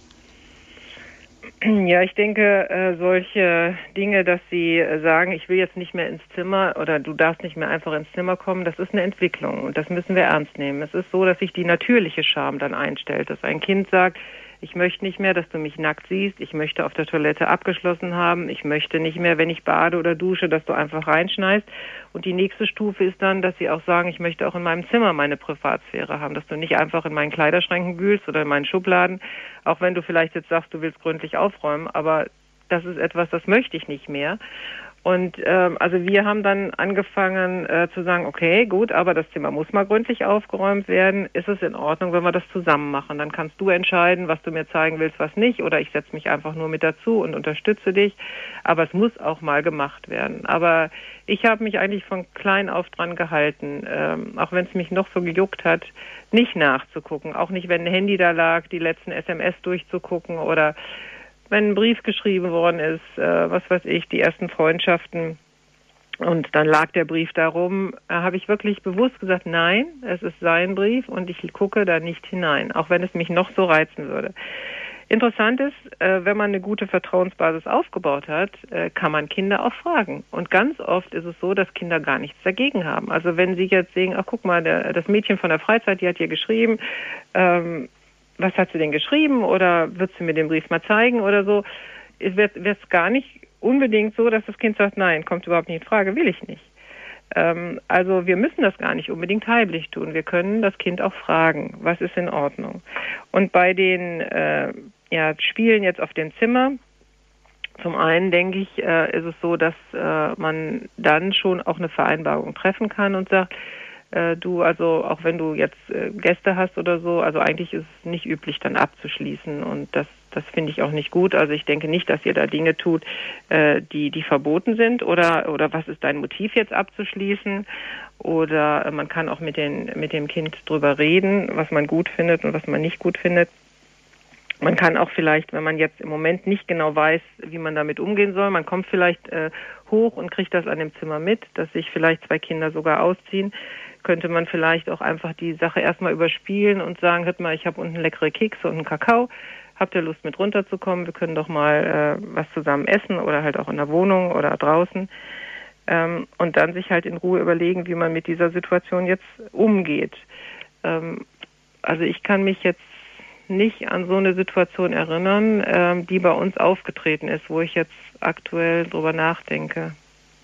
Ja, ich denke, äh, solche Dinge, dass Sie äh, sagen, ich will jetzt nicht mehr ins Zimmer oder du darfst nicht mehr einfach ins Zimmer kommen, das ist eine Entwicklung und das müssen wir ernst nehmen. Es ist so, dass sich die natürliche Scham dann einstellt, dass ein Kind sagt, ich möchte nicht mehr, dass du mich nackt siehst, ich möchte auf der Toilette abgeschlossen haben, ich möchte nicht mehr, wenn ich bade oder dusche, dass du einfach reinschneist. Und die nächste Stufe ist dann, dass sie auch sagen, ich möchte auch in meinem Zimmer meine Privatsphäre haben, dass du nicht einfach in meinen Kleiderschränken wühlst oder in meinen Schubladen, auch wenn du vielleicht jetzt sagst, du willst gründlich aufräumen, aber das ist etwas, das möchte ich nicht mehr. Und ähm, also wir haben dann angefangen äh, zu sagen, okay, gut, aber das Zimmer muss mal gründlich aufgeräumt werden. Ist es in Ordnung, wenn wir das zusammen machen? Dann kannst du entscheiden, was du mir zeigen willst, was nicht. Oder ich setze mich einfach nur mit dazu und unterstütze dich. Aber es muss auch mal gemacht werden. Aber ich habe mich eigentlich von klein auf dran gehalten, ähm, auch wenn es mich noch so gejuckt hat, nicht nachzugucken. Auch nicht, wenn ein Handy da lag, die letzten S M S durchzugucken oder wenn ein Brief geschrieben worden ist, äh, was weiß ich, die ersten Freundschaften und dann lag der Brief da rum, äh, habe ich wirklich bewusst gesagt, nein, es ist sein Brief und ich gucke da nicht hinein, auch wenn es mich noch so reizen würde. Interessant ist, äh, wenn man eine gute Vertrauensbasis aufgebaut hat, äh, kann man Kinder auch fragen. Und ganz oft ist es so, dass Kinder gar nichts dagegen haben. Also wenn sie jetzt sehen, ach guck mal, der, das Mädchen von der Freizeit, die hat hier geschrieben, ähm, was hat sie denn geschrieben oder wird sie mir den Brief mal zeigen oder so, es wird es gar nicht unbedingt so, dass das Kind sagt, nein, kommt überhaupt nicht in Frage, will ich nicht. Ähm, also wir müssen das gar nicht unbedingt heimlich tun. Wir können das Kind auch fragen, was ist in Ordnung. Und bei den äh, ja, Spielen jetzt auf dem Zimmer, zum einen denke ich, äh, ist es so, dass äh, man dann schon auch eine Vereinbarung treffen kann und sagt, du, also auch wenn du jetzt äh, Gäste hast oder so, also eigentlich ist es nicht üblich, dann abzuschließen und das das finde ich auch nicht gut. Also ich denke nicht, dass ihr da Dinge tut, äh, die die verboten sind oder oder was ist dein Motiv jetzt abzuschließen oder äh, man kann auch mit den mit dem Kind drüber reden, was man gut findet und was man nicht gut findet. Man kann auch vielleicht, wenn man jetzt im Moment nicht genau weiß, wie man damit umgehen soll, man kommt vielleicht äh, hoch und kriegt das an dem Zimmer mit, dass sich vielleicht zwei Kinder sogar ausziehen, könnte man vielleicht auch einfach die Sache erstmal überspielen und sagen, hört mal, ich habe unten leckere Kekse und einen Kakao, habt ihr Lust mit runterzukommen, wir können doch mal äh, was zusammen essen oder halt auch in der Wohnung oder draußen ähm, und dann sich halt in Ruhe überlegen, wie man mit dieser Situation jetzt umgeht. Ähm, also ich kann mich jetzt nicht an so eine Situation erinnern, ähm, die bei uns aufgetreten ist, wo ich jetzt aktuell drüber nachdenke.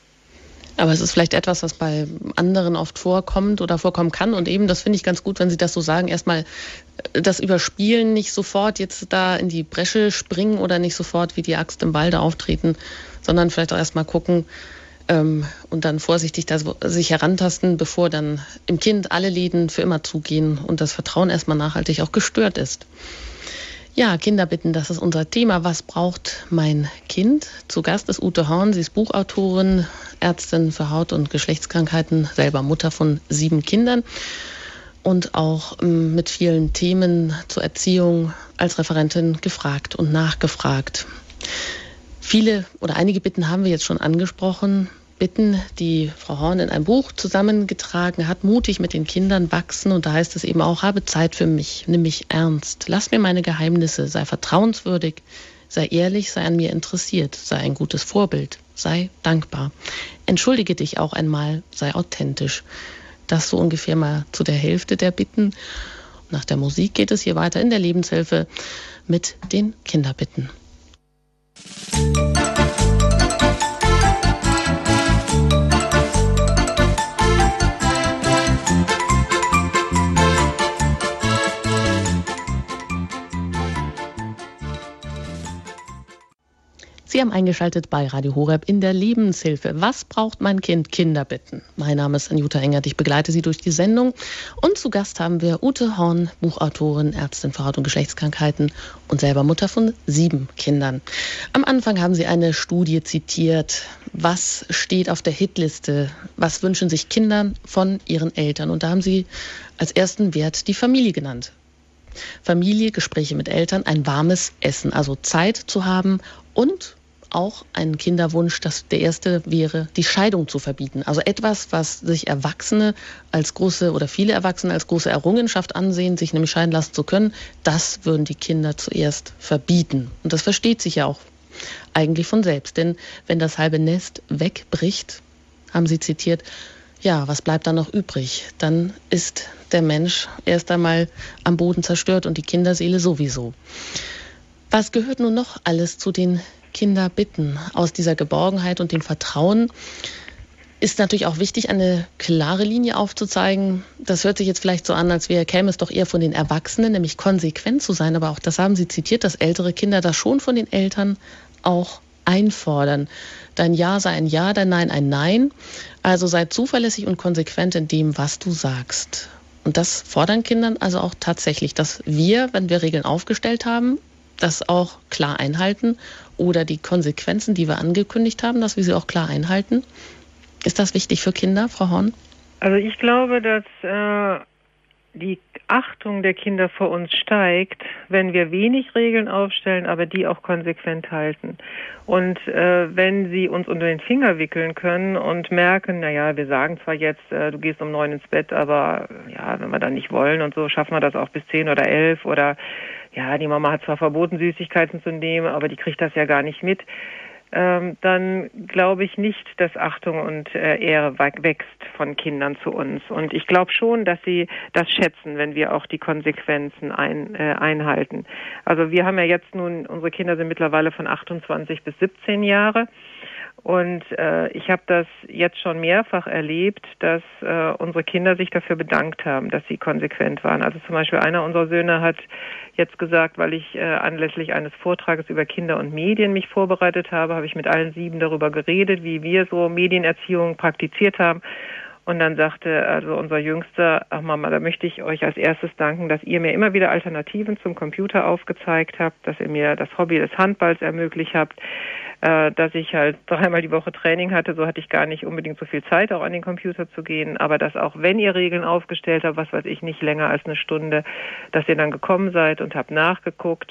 Aber es ist vielleicht etwas, was bei anderen oft vorkommt oder vorkommen kann. Und eben, das finde ich ganz gut, wenn Sie das so sagen, erstmal das Überspielen, nicht sofort jetzt da in die Bresche springen oder nicht sofort wie die Axt im Walde auftreten, sondern vielleicht auch erstmal gucken ähm, und dann vorsichtig da sich herantasten, bevor dann im Kind alle Läden für immer zugehen und das Vertrauen erstmal nachhaltig auch gestört ist. Ja, Kinderbitten, das ist unser Thema. Was braucht mein Kind? Zu Gast ist Ute Horn. Sie ist Buchautorin, Ärztin für Haut- und Geschlechtskrankheiten, selber Mutter von sieben Kindern und auch ähm, mit vielen Themen zur Erziehung als Referentin gefragt und nachgefragt. Viele oder einige Bitten haben wir jetzt schon angesprochen. Bitten, die Frau Horn in einem Buch zusammengetragen hat, mutig mit den Kindern wachsen. Und da heißt es eben auch, habe Zeit für mich, nimm mich ernst, lass mir meine Geheimnisse, sei vertrauenswürdig, sei ehrlich, sei an mir interessiert, sei ein gutes Vorbild, sei dankbar. Entschuldige dich auch einmal, sei authentisch. Das so ungefähr mal zu der Hälfte der Bitten. Nach der Musik geht es hier weiter in der Lebenshilfe mit den Kinderbitten. Sie haben eingeschaltet bei Radio Horeb in der Lebenshilfe. Was braucht mein Kind? Kinderbitten. Mein Name ist Anjuta Engert. Ich begleite Sie durch die Sendung. Und zu Gast haben wir Ute Horn, Buchautorin, Ärztin für Haut- und Geschlechtskrankheiten und selber Mutter von sieben Kindern. Am Anfang haben Sie eine Studie zitiert. Was steht auf der Hitliste? Was wünschen sich Kinder von ihren Eltern? Und da haben Sie als ersten Wert die Familie genannt. Familie, Gespräche mit Eltern, ein warmes Essen, also Zeit zu haben und auch ein Kinderwunsch, dass der erste wäre, die Scheidung zu verbieten. Also etwas, was sich Erwachsene als große oder viele Erwachsene als große Errungenschaft ansehen, sich nämlich scheiden lassen zu können, das würden die Kinder zuerst verbieten. Und das versteht sich ja auch eigentlich von selbst. Denn wenn das halbe Nest wegbricht, haben Sie zitiert, ja, was bleibt dann noch übrig? Dann ist der Mensch erst einmal am Boden zerstört und die Kinderseele sowieso. Was gehört nun noch alles zu den Kinderbitten? Aus dieser Geborgenheit und dem Vertrauen ist natürlich auch wichtig, eine klare Linie aufzuzeigen. Das hört sich jetzt vielleicht so an, als wäre, käme es doch eher von den Erwachsenen, nämlich konsequent zu sein. Aber auch das haben Sie zitiert, dass ältere Kinder das schon von den Eltern auch einfordern. Dein Ja sei ein Ja, dein Nein ein Nein. Also sei zuverlässig und konsequent in dem, was du sagst. Und das fordern Kindern also auch tatsächlich, dass wir, wenn wir Regeln aufgestellt haben, das auch klar einhalten oder die Konsequenzen, die wir angekündigt haben, dass wir sie auch klar einhalten. Ist das wichtig für Kinder, Frau Horn? Also ich glaube, dass äh, die Achtung der Kinder vor uns steigt, wenn wir wenig Regeln aufstellen, aber die auch konsequent halten. Und äh, wenn sie uns unter den Finger wickeln können und merken, naja, wir sagen zwar jetzt, äh, du gehst um neun ins Bett, aber ja, wenn wir dann nicht wollen und so, schaffen wir das auch bis zehn oder elf oder ja, die Mama hat zwar verboten, Süßigkeiten zu nehmen, aber die kriegt das ja gar nicht mit. Ähm, dann glaube ich nicht, dass Achtung und äh, Ehre wächst von Kindern zu uns. Und ich glaube schon, dass sie das schätzen, wenn wir auch die Konsequenzen ein, äh, einhalten. Also wir haben ja jetzt nun, unsere Kinder sind mittlerweile von achtundzwanzig bis siebzehn Jahre. Und äh, ich habe das jetzt schon mehrfach erlebt, dass äh, unsere Kinder sich dafür bedankt haben, dass sie konsequent waren. Also zum Beispiel einer unserer Söhne hat jetzt gesagt, weil ich äh, anlässlich eines Vortrages über Kinder und Medien mich vorbereitet habe, habe ich mit allen sieben darüber geredet, wie wir so Medienerziehung praktiziert haben. Und dann sagte also unser Jüngster, ach Mama, da möchte ich euch als erstes danken, dass ihr mir immer wieder Alternativen zum Computer aufgezeigt habt, dass ihr mir das Hobby des Handballs ermöglicht habt, äh, dass ich halt dreimal die Woche Training hatte, so hatte ich gar nicht unbedingt so viel Zeit, auch an den Computer zu gehen, aber dass auch wenn ihr Regeln aufgestellt habt, was weiß ich, nicht länger als eine Stunde, dass ihr dann gekommen seid und habt nachgeguckt.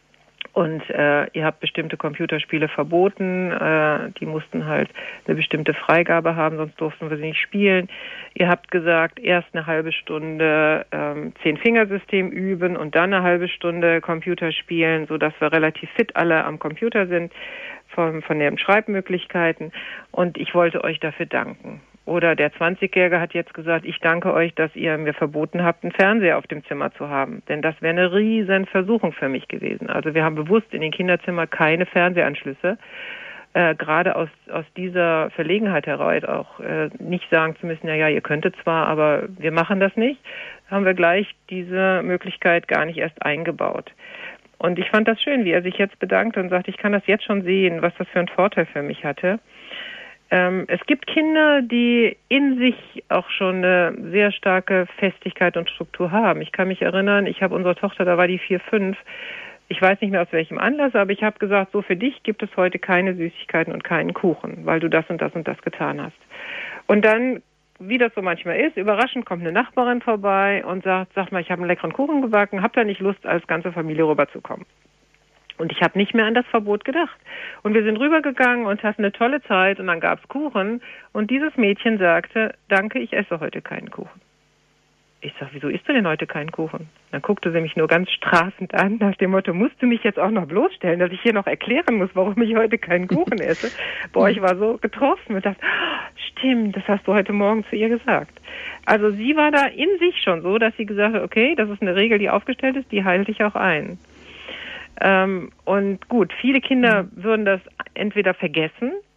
Und äh, ihr habt bestimmte Computerspiele verboten, äh, die mussten halt eine bestimmte Freigabe haben, sonst durften wir sie nicht spielen. Ihr habt gesagt, erst eine halbe Stunde ähm, Zehn-Fingersystem üben und dann eine halbe Stunde Computer spielen, sodass wir relativ fit alle am Computer sind, von, von den Schreibmöglichkeiten. Und ich wollte euch dafür danken. Oder der zwanzigjährige hat jetzt gesagt, ich danke euch, dass ihr mir verboten habt, einen Fernseher auf dem Zimmer zu haben. Denn das wäre eine riesen Versuchung für mich gewesen. Also wir haben bewusst in den Kinderzimmern keine Fernsehanschlüsse. Äh, gerade aus, aus dieser Verlegenheit heraus auch äh, nicht sagen zu müssen, na ja, ihr könntet zwar, aber wir machen das nicht, haben wir gleich diese Möglichkeit gar nicht erst eingebaut. Und ich fand das schön, wie er sich jetzt bedankt und sagt, ich kann das jetzt schon sehen, was das für einen Vorteil für mich hatte. Ähm, es gibt Kinder, die in sich auch schon eine sehr starke Festigkeit und Struktur haben. Ich kann mich erinnern, ich habe unsere Tochter, da war die vier, fünf. Ich weiß nicht mehr aus welchem Anlass, aber ich habe gesagt, so für dich gibt es heute keine Süßigkeiten und keinen Kuchen, weil du das und das und das getan hast. Und dann, wie das so manchmal ist, überraschend kommt eine Nachbarin vorbei und sagt, sag mal, ich habe einen leckeren Kuchen gebacken, habt ihr nicht Lust, als ganze Familie rüberzukommen? Und ich habe nicht mehr an das Verbot gedacht. Und wir sind rübergegangen und hatten eine tolle Zeit und dann gab es Kuchen. Und dieses Mädchen sagte, danke, ich esse heute keinen Kuchen. Ich sag, wieso isst du denn heute keinen Kuchen? Dann guckte sie mich nur ganz strafend an, nach dem Motto, musst du mich jetzt auch noch bloßstellen, dass ich hier noch erklären muss, warum ich heute keinen Kuchen esse? Boah, ich war so getroffen und dachte, oh, stimmt, das hast du heute Morgen zu ihr gesagt. Also sie war da in sich schon so, dass sie gesagt hat, okay, das ist eine Regel, die aufgestellt ist, die halte ich auch ein. Ähm, und gut, viele Kinder würden das entweder vergessen, ja,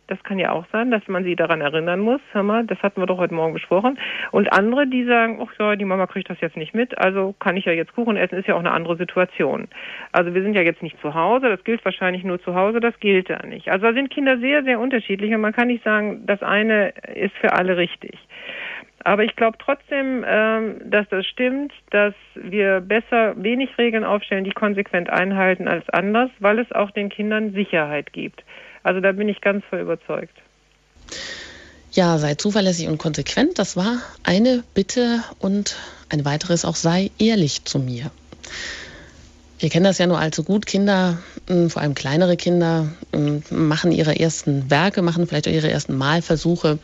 Das kann ja auch sein, dass man sie daran erinnern muss. Hör mal, das hatten wir doch heute Morgen besprochen. Und andere, die sagen, ach ja, die Mama kriegt das jetzt nicht mit, also kann ich ja jetzt Kuchen essen, ist ja auch eine andere Situation. Also wir sind ja jetzt nicht zu Hause, das gilt wahrscheinlich nur zu Hause, das gilt da nicht. Also da sind Kinder sehr, sehr unterschiedlich und man kann nicht sagen, das eine ist für alle richtig. Aber ich glaube trotzdem, ähm, dass das stimmt, dass wir besser wenig Regeln aufstellen, die konsequent einhalten als anders, weil es auch den Kindern Sicherheit gibt. Also da bin ich ganz voll überzeugt. Ja, sei zuverlässig und konsequent, das war eine Bitte und eine weitere ist auch, sei ehrlich zu mir. Wir kennen das ja nur allzu gut. Kinder, vor allem kleinere Kinder, machen ihre ersten Werke, machen vielleicht auch ihre ersten Malversuche.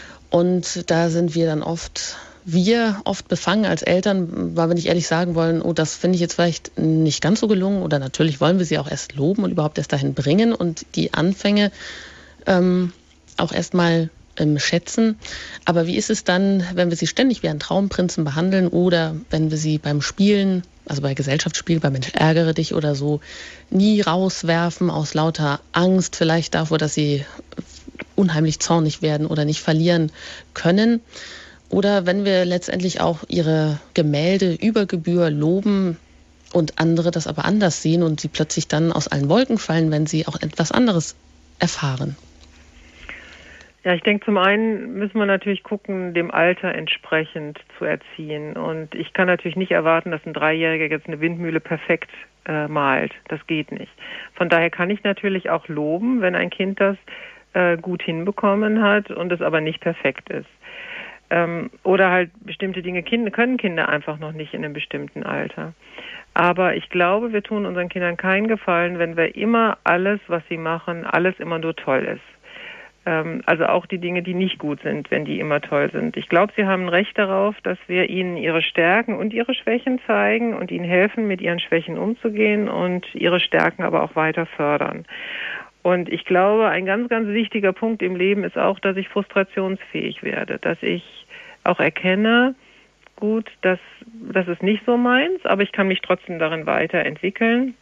Und da sind wir dann oft, wir oft befangen als Eltern, weil wir nicht ehrlich sagen wollen, oh, das finde ich jetzt vielleicht nicht ganz so gelungen. Oder natürlich wollen wir sie auch erst loben und überhaupt erst dahin bringen und die Anfänge ähm, auch erstmal ähm, schätzen. Aber wie ist es dann, wenn wir sie ständig wie einen Traumprinzen behandeln oder wenn wir sie beim Spielen, also bei Gesellschaftsspielen, bei Mensch ärgere dich oder so, nie rauswerfen aus lauter Angst vielleicht davor, dass sie unheimlich zornig werden oder nicht verlieren können. Oder wenn wir letztendlich auch ihre Gemälde über Gebühr loben und andere das aber anders sehen und sie plötzlich dann aus allen Wolken fallen, wenn sie auch etwas anderes erfahren. Ja, ich denke, zum einen müssen wir natürlich gucken, dem Alter entsprechend zu erziehen. Und ich kann natürlich nicht erwarten, dass ein Dreijähriger jetzt eine Windmühle perfekt äh, malt. Das geht nicht. Von daher kann ich natürlich auch loben, wenn ein Kind das äh, gut hinbekommen hat und es aber nicht perfekt ist. Ähm, oder halt bestimmte Dinge Kinder, können Kinder einfach noch nicht in einem bestimmten Alter. Aber ich glaube, wir tun unseren Kindern keinen Gefallen, wenn wir immer alles, was sie machen, alles immer nur toll ist. Also auch die Dinge, die nicht gut sind, wenn die immer toll sind. Ich glaube, sie haben ein Recht darauf, dass wir ihnen ihre Stärken und ihre Schwächen zeigen und ihnen helfen, mit ihren Schwächen umzugehen und ihre Stärken aber auch weiter fördern. Und ich glaube, ein ganz, ganz wichtiger Punkt im Leben ist auch, dass ich frustrationsfähig werde, dass ich auch erkenne, gut, das, das ist nicht so meins, aber ich kann mich trotzdem darin weiterentwickeln.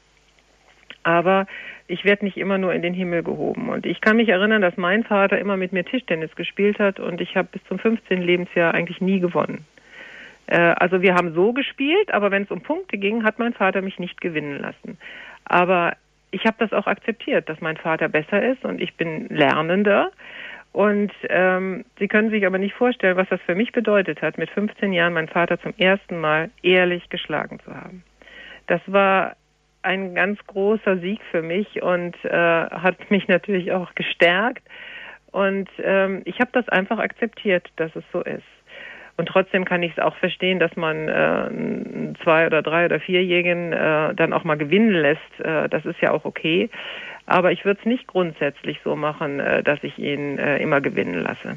Aber ich werde nicht immer nur in den Himmel gehoben. Und ich kann mich erinnern, dass mein Vater immer mit mir Tischtennis gespielt hat und ich habe bis zum fünfzehnten Lebensjahr eigentlich nie gewonnen. Äh, also wir haben so gespielt, aber wenn es um Punkte ging, hat mein Vater mich nicht gewinnen lassen. Aber ich habe das auch akzeptiert, dass mein Vater besser ist und ich bin Lernender. Und ähm, Sie können sich aber nicht vorstellen, was das für mich bedeutet hat, mit fünfzehn Jahren meinen Vater zum ersten Mal ehrlich geschlagen zu haben. Das war ein ganz großer Sieg für mich und äh, hat mich natürlich auch gestärkt. Und ähm, ich habe das einfach akzeptiert, dass es so ist. Und trotzdem kann ich es auch verstehen, dass man äh, einen Zwei- oder Drei- oder Vierjährigen äh, dann auch mal gewinnen lässt. Äh, das ist ja auch okay. Aber ich würde es nicht grundsätzlich so machen, äh, dass ich ihn äh, immer gewinnen lasse.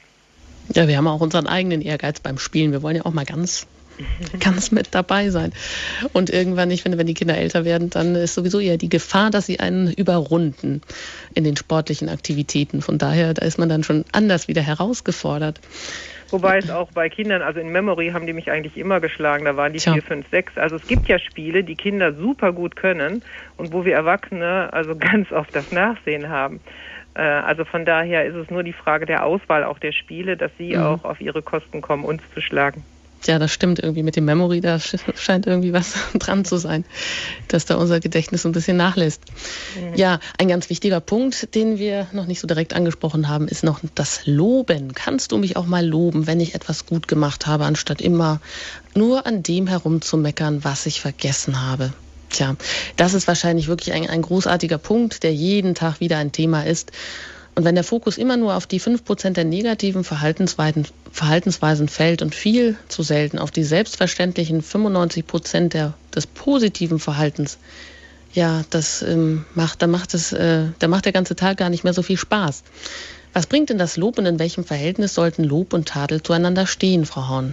Ja, wir haben auch unseren eigenen Ehrgeiz beim Spielen. Wir wollen ja auch mal ganz ganz mit dabei sein. Und irgendwann, ich finde, wenn die Kinder älter werden, dann ist sowieso eher die Gefahr, dass sie einen überrunden in den sportlichen Aktivitäten. Von daher, da ist man dann schon anders wieder herausgefordert. Wobei es auch bei Kindern, also in Memory haben die mich eigentlich immer geschlagen, da waren die Tja. vier, fünf, sechs. Also es gibt ja Spiele, die Kinder super gut können und wo wir Erwachsene also ganz oft das Nachsehen haben. Also von daher ist es nur die Frage der Auswahl auch der Spiele, dass sie mhm. auch auf ihre Kosten kommen, uns zu schlagen. Ja, das stimmt irgendwie mit dem Memory, da scheint irgendwie was dran zu sein, dass da unser Gedächtnis ein bisschen nachlässt. Mhm. Ja, ein ganz wichtiger Punkt, den wir noch nicht so direkt angesprochen haben, ist noch das Loben. Kannst du mich auch mal loben, wenn ich etwas gut gemacht habe, anstatt immer nur an dem herumzumeckern, was ich vergessen habe? Tja, das ist wahrscheinlich wirklich ein, ein großartiger Punkt, der jeden Tag wieder ein Thema ist. Und wenn der Fokus immer nur auf die fünf Prozent der negativen Verhaltensweisen, Verhaltensweisen fällt und viel zu selten auf die selbstverständlichen fünfundneunzig Prozent der, des positiven Verhaltens, ja, das ähm, macht, da macht es, äh, da macht der ganze Tag gar nicht mehr so viel Spaß. Was bringt denn das Lob und in welchem Verhältnis sollten Lob und Tadel zueinander stehen, Frau Horn?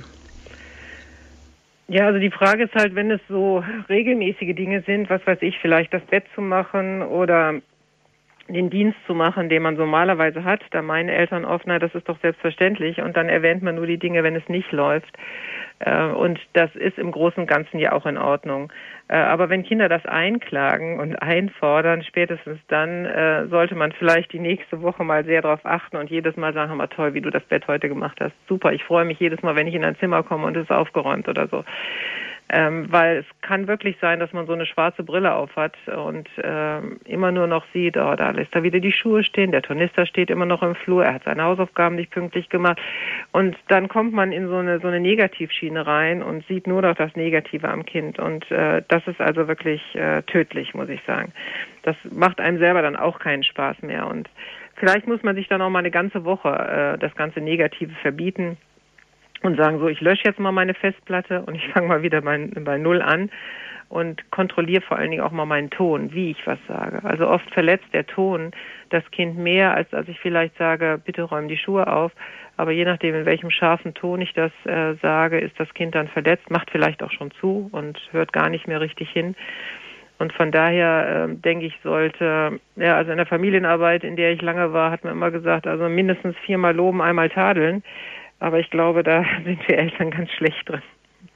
Ja, also die Frage ist halt, wenn es so regelmäßige Dinge sind, was weiß ich, vielleicht das Bett zu machen oder den Dienst zu machen, den man normalerweise hat. Da meinen Eltern oft, na, das ist doch selbstverständlich. Und dann erwähnt man nur die Dinge, wenn es nicht läuft. Und das ist im Großen und Ganzen ja auch in Ordnung. Aber wenn Kinder das einklagen und einfordern, spätestens dann sollte man vielleicht die nächste Woche mal sehr darauf achten und jedes Mal sagen, mal toll, wie du das Bett heute gemacht hast. Super, ich freue mich jedes Mal, wenn ich in ein Zimmer komme und es ist aufgeräumt oder so. Ähm, weil es kann wirklich sein, dass man so eine schwarze Brille aufhat und ähm, immer nur noch sieht, oh, da lässt er wieder die Schuhe stehen, der Tornister steht immer noch im Flur, er hat seine Hausaufgaben nicht pünktlich gemacht. Und dann kommt man in so eine so eine Negativschiene rein und sieht nur noch das Negative am Kind. Und äh, das ist also wirklich äh, tödlich, muss ich sagen. Das macht einem selber dann auch keinen Spaß mehr. Und vielleicht muss man sich dann auch mal eine ganze Woche äh, das ganze Negative verbieten und sagen, so, ich lösche jetzt mal meine Festplatte und ich fange mal wieder bei, bei Null an und kontrolliere vor allen Dingen auch mal meinen Ton, wie ich was sage. Also oft verletzt der Ton das Kind mehr, als als ich vielleicht sage, bitte räum die Schuhe auf. Aber je nachdem, in welchem scharfen Ton ich das äh, sage, ist das Kind dann verletzt, macht vielleicht auch schon zu und hört gar nicht mehr richtig hin. Und von daher äh, denke ich, sollte, ja, also in der Familienarbeit, in der ich lange war, hat man immer gesagt, also mindestens viermal loben, einmal tadeln. Aber ich glaube, da sind wir Eltern ganz schlecht drin.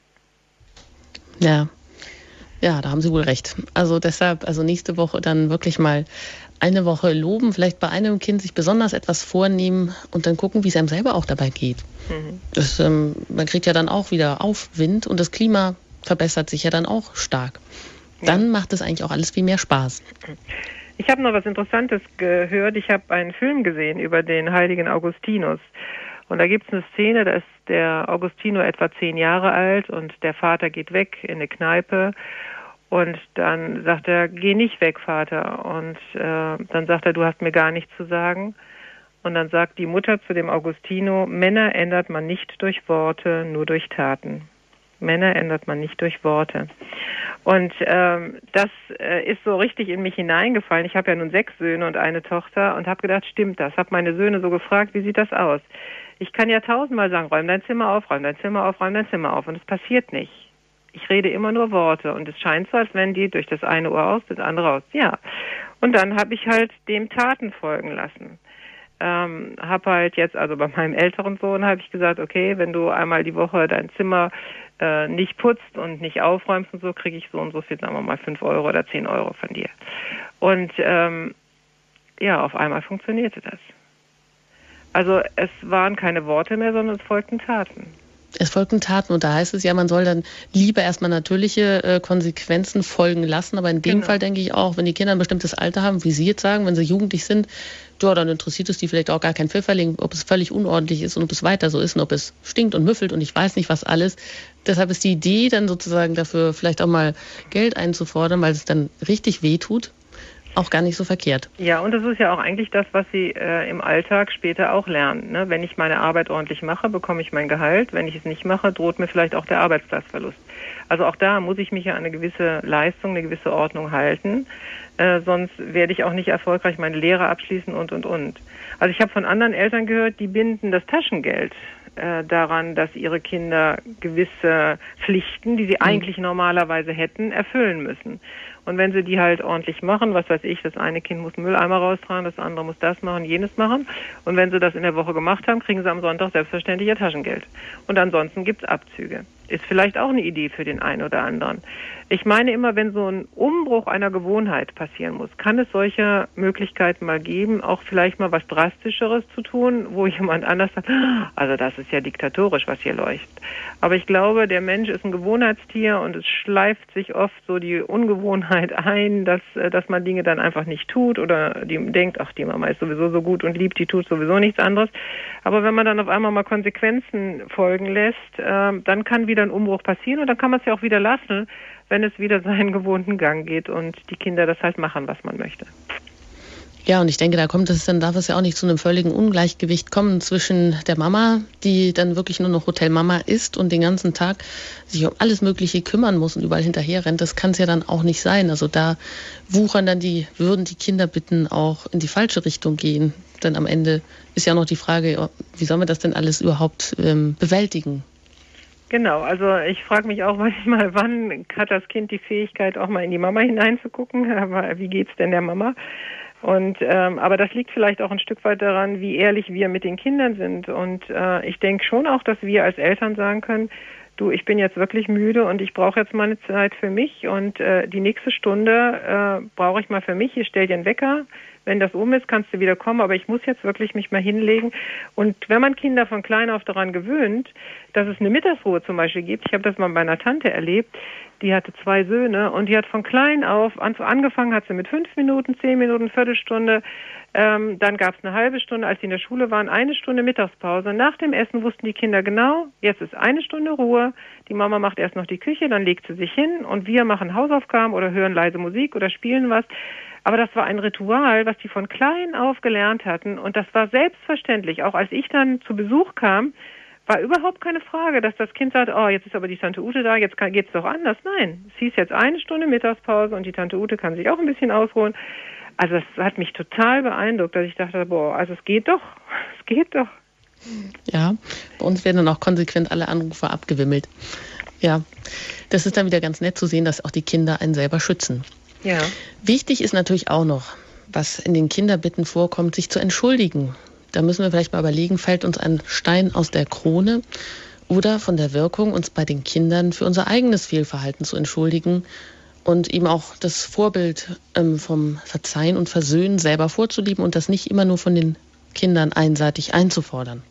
Ja, ja, da haben Sie wohl recht. Also deshalb, also nächste Woche dann wirklich mal eine Woche loben, vielleicht bei einem Kind sich besonders etwas vornehmen und dann gucken, wie es einem selber auch dabei geht. Mhm. Das, ähm, man kriegt ja dann auch wieder Aufwind und das Klima verbessert sich ja dann auch stark. Dann ja. macht es eigentlich auch alles viel mehr Spaß. Ich habe noch was Interessantes gehört. Ich habe einen Film gesehen über den heiligen Augustinus. Und da gibt es eine Szene, da ist der Augustino etwa zehn Jahre alt und der Vater geht weg in eine Kneipe und dann sagt er, geh nicht weg, Vater. Und äh, dann sagt er, du hast mir gar nichts zu sagen. Und dann sagt die Mutter zu dem Augustino, Männer ändert man nicht durch Worte, nur durch Taten. Männer ändert man nicht durch Worte. Und ähm, das äh, ist so richtig in mich hineingefallen. Ich habe ja nun sechs Söhne und eine Tochter und habe gedacht, stimmt das? Habe meine Söhne so gefragt, wie sieht das aus? Ich kann ja tausendmal sagen, räum dein Zimmer auf, räum dein Zimmer auf, räum dein Zimmer auf. Und es passiert nicht. Ich rede immer nur Worte. Und es scheint so, als wenn die durch das eine Ohr aus, das andere aus. Ja. Und dann habe ich halt dem Taten folgen lassen. Ähm, habe halt jetzt, also bei meinem älteren Sohn habe ich gesagt, okay, wenn du einmal die Woche dein Zimmer äh, nicht putzt und nicht aufräumst und so, kriege ich so und so viel, sagen wir mal, fünf Euro oder zehn Euro von dir. Und ähm, ja, auf einmal funktionierte das. Also es waren keine Worte mehr, sondern es folgten Taten. Es folgten Taten und da heißt es ja, man soll dann lieber erstmal natürliche äh, Konsequenzen folgen lassen. Aber in dem genau. Fall denke ich auch, wenn die Kinder ein bestimmtes Alter haben, wie Sie jetzt sagen, wenn sie jugendlich sind, ja, dann interessiert es die vielleicht auch gar kein Pfifferling, ob es völlig unordentlich ist und ob es weiter so ist und ob es stinkt und müffelt und ich weiß nicht was alles. Deshalb ist die Idee dann sozusagen dafür vielleicht auch mal Geld einzufordern, weil es dann richtig wehtut. Auch gar nicht so verkehrt. Ja, und das ist ja auch eigentlich das, was Sie äh, im Alltag später auch lernen. Ne? Wenn ich meine Arbeit ordentlich mache, bekomme ich mein Gehalt. Wenn ich es nicht mache, droht mir vielleicht auch der Arbeitsplatzverlust. Also auch da muss ich mich ja an eine gewisse Leistung, eine gewisse Ordnung halten. Äh, sonst werde ich auch nicht erfolgreich meine Lehre abschließen und, und, und. Also ich habe von anderen Eltern gehört, die binden das Taschengeld äh, daran, dass ihre Kinder gewisse Pflichten, die sie mhm. eigentlich normalerweise hätten, erfüllen müssen. Und wenn sie die halt ordentlich machen, was weiß ich, das eine Kind muss Mülleimer raustragen, das andere muss das machen, jenes machen. Und wenn sie das in der Woche gemacht haben, kriegen sie am Sonntag selbstverständlich ihr Taschengeld. Und ansonsten gibt's Abzüge. Ist vielleicht auch eine Idee für den einen oder anderen. Ich meine immer, wenn so ein Umbruch einer Gewohnheit passieren muss, kann es solche Möglichkeiten mal geben, auch vielleicht mal was Drastischeres zu tun, wo jemand anders sagt, also das ist ja diktatorisch, was hier läuft. Aber ich glaube, der Mensch ist ein Gewohnheitstier und es schleift sich oft so die Ungewohnheit ein, dass, dass man Dinge dann einfach nicht tut oder die denkt, ach, die Mama ist sowieso so gut und lieb, die tut sowieso nichts anderes. Aber wenn man dann auf einmal mal Konsequenzen folgen lässt, äh, dann kann wieder ein Umbruch passieren und dann kann man es ja auch wieder lassen, wenn es wieder seinen gewohnten Gang geht und die Kinder das halt machen, was man möchte. Ja, und ich denke, da kommt es, dann darf es ja auch nicht zu einem völligen Ungleichgewicht kommen zwischen der Mama, die dann wirklich nur noch Hotelmama ist und den ganzen Tag sich um alles Mögliche kümmern muss und überall hinterher rennt. Das kann es ja dann auch nicht sein. Also da wuchern dann die, würden die Kinder bitten auch in die falsche Richtung gehen. Denn am Ende ist ja noch die Frage, wie sollen wir das denn alles überhaupt ähm, bewältigen? Genau, also ich frage mich auch manchmal, wann hat das Kind die Fähigkeit, auch mal in die Mama hineinzugucken? Aber wie geht's denn der Mama? Und ähm, aber das liegt vielleicht auch ein Stück weit daran, wie ehrlich wir mit den Kindern sind. Und äh, ich denke schon auch, dass wir als Eltern sagen können, du, ich bin jetzt wirklich müde und ich brauche jetzt mal eine Zeit für mich und äh, die nächste Stunde äh, brauche ich mal für mich. Ich stelle dir einen Wecker. Wenn das um ist, kannst du wieder kommen, aber ich muss jetzt wirklich mich mal hinlegen. Und wenn man Kinder von klein auf daran gewöhnt, dass es eine Mittagsruhe zum Beispiel gibt, ich habe das mal bei einer Tante erlebt, die hatte zwei Söhne und die hat von klein auf, angefangen hat sie mit fünf Minuten, zehn Minuten, Viertelstunde, ähm, dann gab es eine halbe Stunde, als sie in der Schule waren, eine Stunde Mittagspause. Nach dem Essen wussten die Kinder genau, jetzt ist eine Stunde Ruhe, die Mama macht erst noch die Küche, dann legt sie sich hin und wir machen Hausaufgaben oder hören leise Musik oder spielen was. Aber das war ein Ritual, was die von klein auf gelernt hatten und das war selbstverständlich. Auch als ich dann zu Besuch kam, war überhaupt keine Frage, dass das Kind sagt, oh, jetzt ist aber die Tante Ute da, jetzt geht es doch anders. Nein, es hieß jetzt eine Stunde Mittagspause und die Tante Ute kann sich auch ein bisschen ausruhen. Also das hat mich total beeindruckt, dass ich dachte, boah, also es geht doch, es geht doch. Ja, bei uns werden dann auch konsequent alle Anrufe abgewimmelt. Ja, das ist dann wieder ganz nett zu sehen, dass auch die Kinder einen selber schützen. Ja. Wichtig ist natürlich auch noch, was in den Kinderbitten vorkommt, sich zu entschuldigen. Da müssen wir vielleicht mal überlegen, fällt uns ein Stein aus der Krone oder von der Wirkung, uns bei den Kindern für unser eigenes Fehlverhalten zu entschuldigen und eben auch das Vorbild ähm, vom Verzeihen und Versöhnen selber vorzuleben und das nicht immer nur von den Kindern einseitig einzufordern.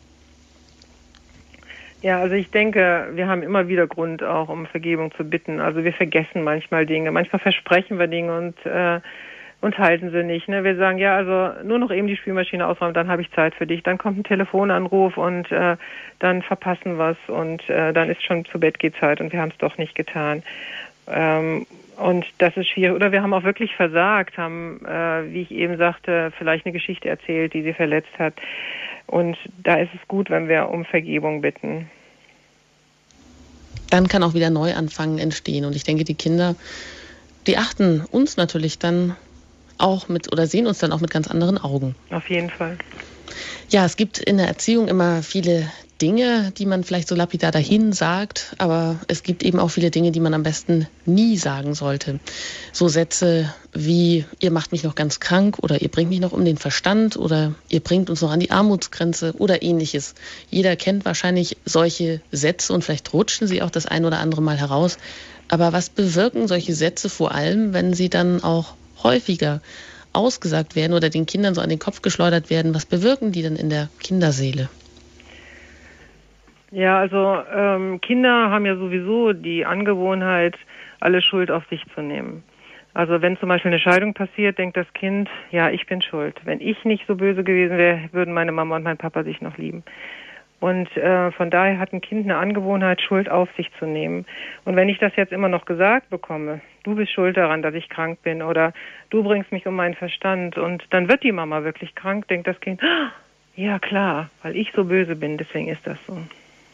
Ja, also ich denke, wir haben immer wieder Grund auch, um Vergebung zu bitten. Also wir vergessen manchmal Dinge, manchmal versprechen wir Dinge und äh, und halten sie nicht. Ne? Wir sagen, ja, also nur noch eben die Spülmaschine ausräumen, dann habe ich Zeit für dich. Dann kommt ein Telefonanruf und äh, dann verpassen wir es und äh, dann ist schon zu Bett geht Zeit und wir haben es doch nicht getan. Ähm, und das ist schwierig. Oder wir haben auch wirklich versagt, haben, äh, wie ich eben sagte, vielleicht eine Geschichte erzählt, die sie verletzt hat. Und da ist es gut, wenn wir um Vergebung bitten. Dann kann auch wieder Neuanfangen entstehen. Und ich denke, die Kinder, die achten uns natürlich dann auch mit oder sehen uns dann auch mit ganz anderen Augen. Auf jeden Fall. Ja, es gibt in der Erziehung immer viele Dinge, die man vielleicht so lapidar dahin sagt, aber es gibt eben auch viele Dinge, die man am besten nie sagen sollte. So Sätze wie, ihr macht mich noch ganz krank oder ihr bringt mich noch um den Verstand oder ihr bringt uns noch an die Armutsgrenze oder ähnliches. Jeder kennt wahrscheinlich solche Sätze und vielleicht rutschen sie auch das ein oder andere Mal heraus. Aber was bewirken solche Sätze vor allem, wenn sie dann auch häufiger ausgesagt werden oder den Kindern so an den Kopf geschleudert werden? Was bewirken die denn in der Kinderseele? Ja, also ähm, Kinder haben ja sowieso die Angewohnheit, alle Schuld auf sich zu nehmen. Also wenn zum Beispiel eine Scheidung passiert, denkt das Kind, ja, ich bin schuld. Wenn ich nicht so böse gewesen wäre, würden meine Mama und mein Papa sich noch lieben. Und äh, von daher hat ein Kind eine Angewohnheit, Schuld auf sich zu nehmen. Und wenn ich das jetzt immer noch gesagt bekomme, du bist schuld daran, dass ich krank bin oder du bringst mich um meinen Verstand und dann wird die Mama wirklich krank, denkt das Kind, ah, ja klar, weil ich so böse bin, deswegen ist das so.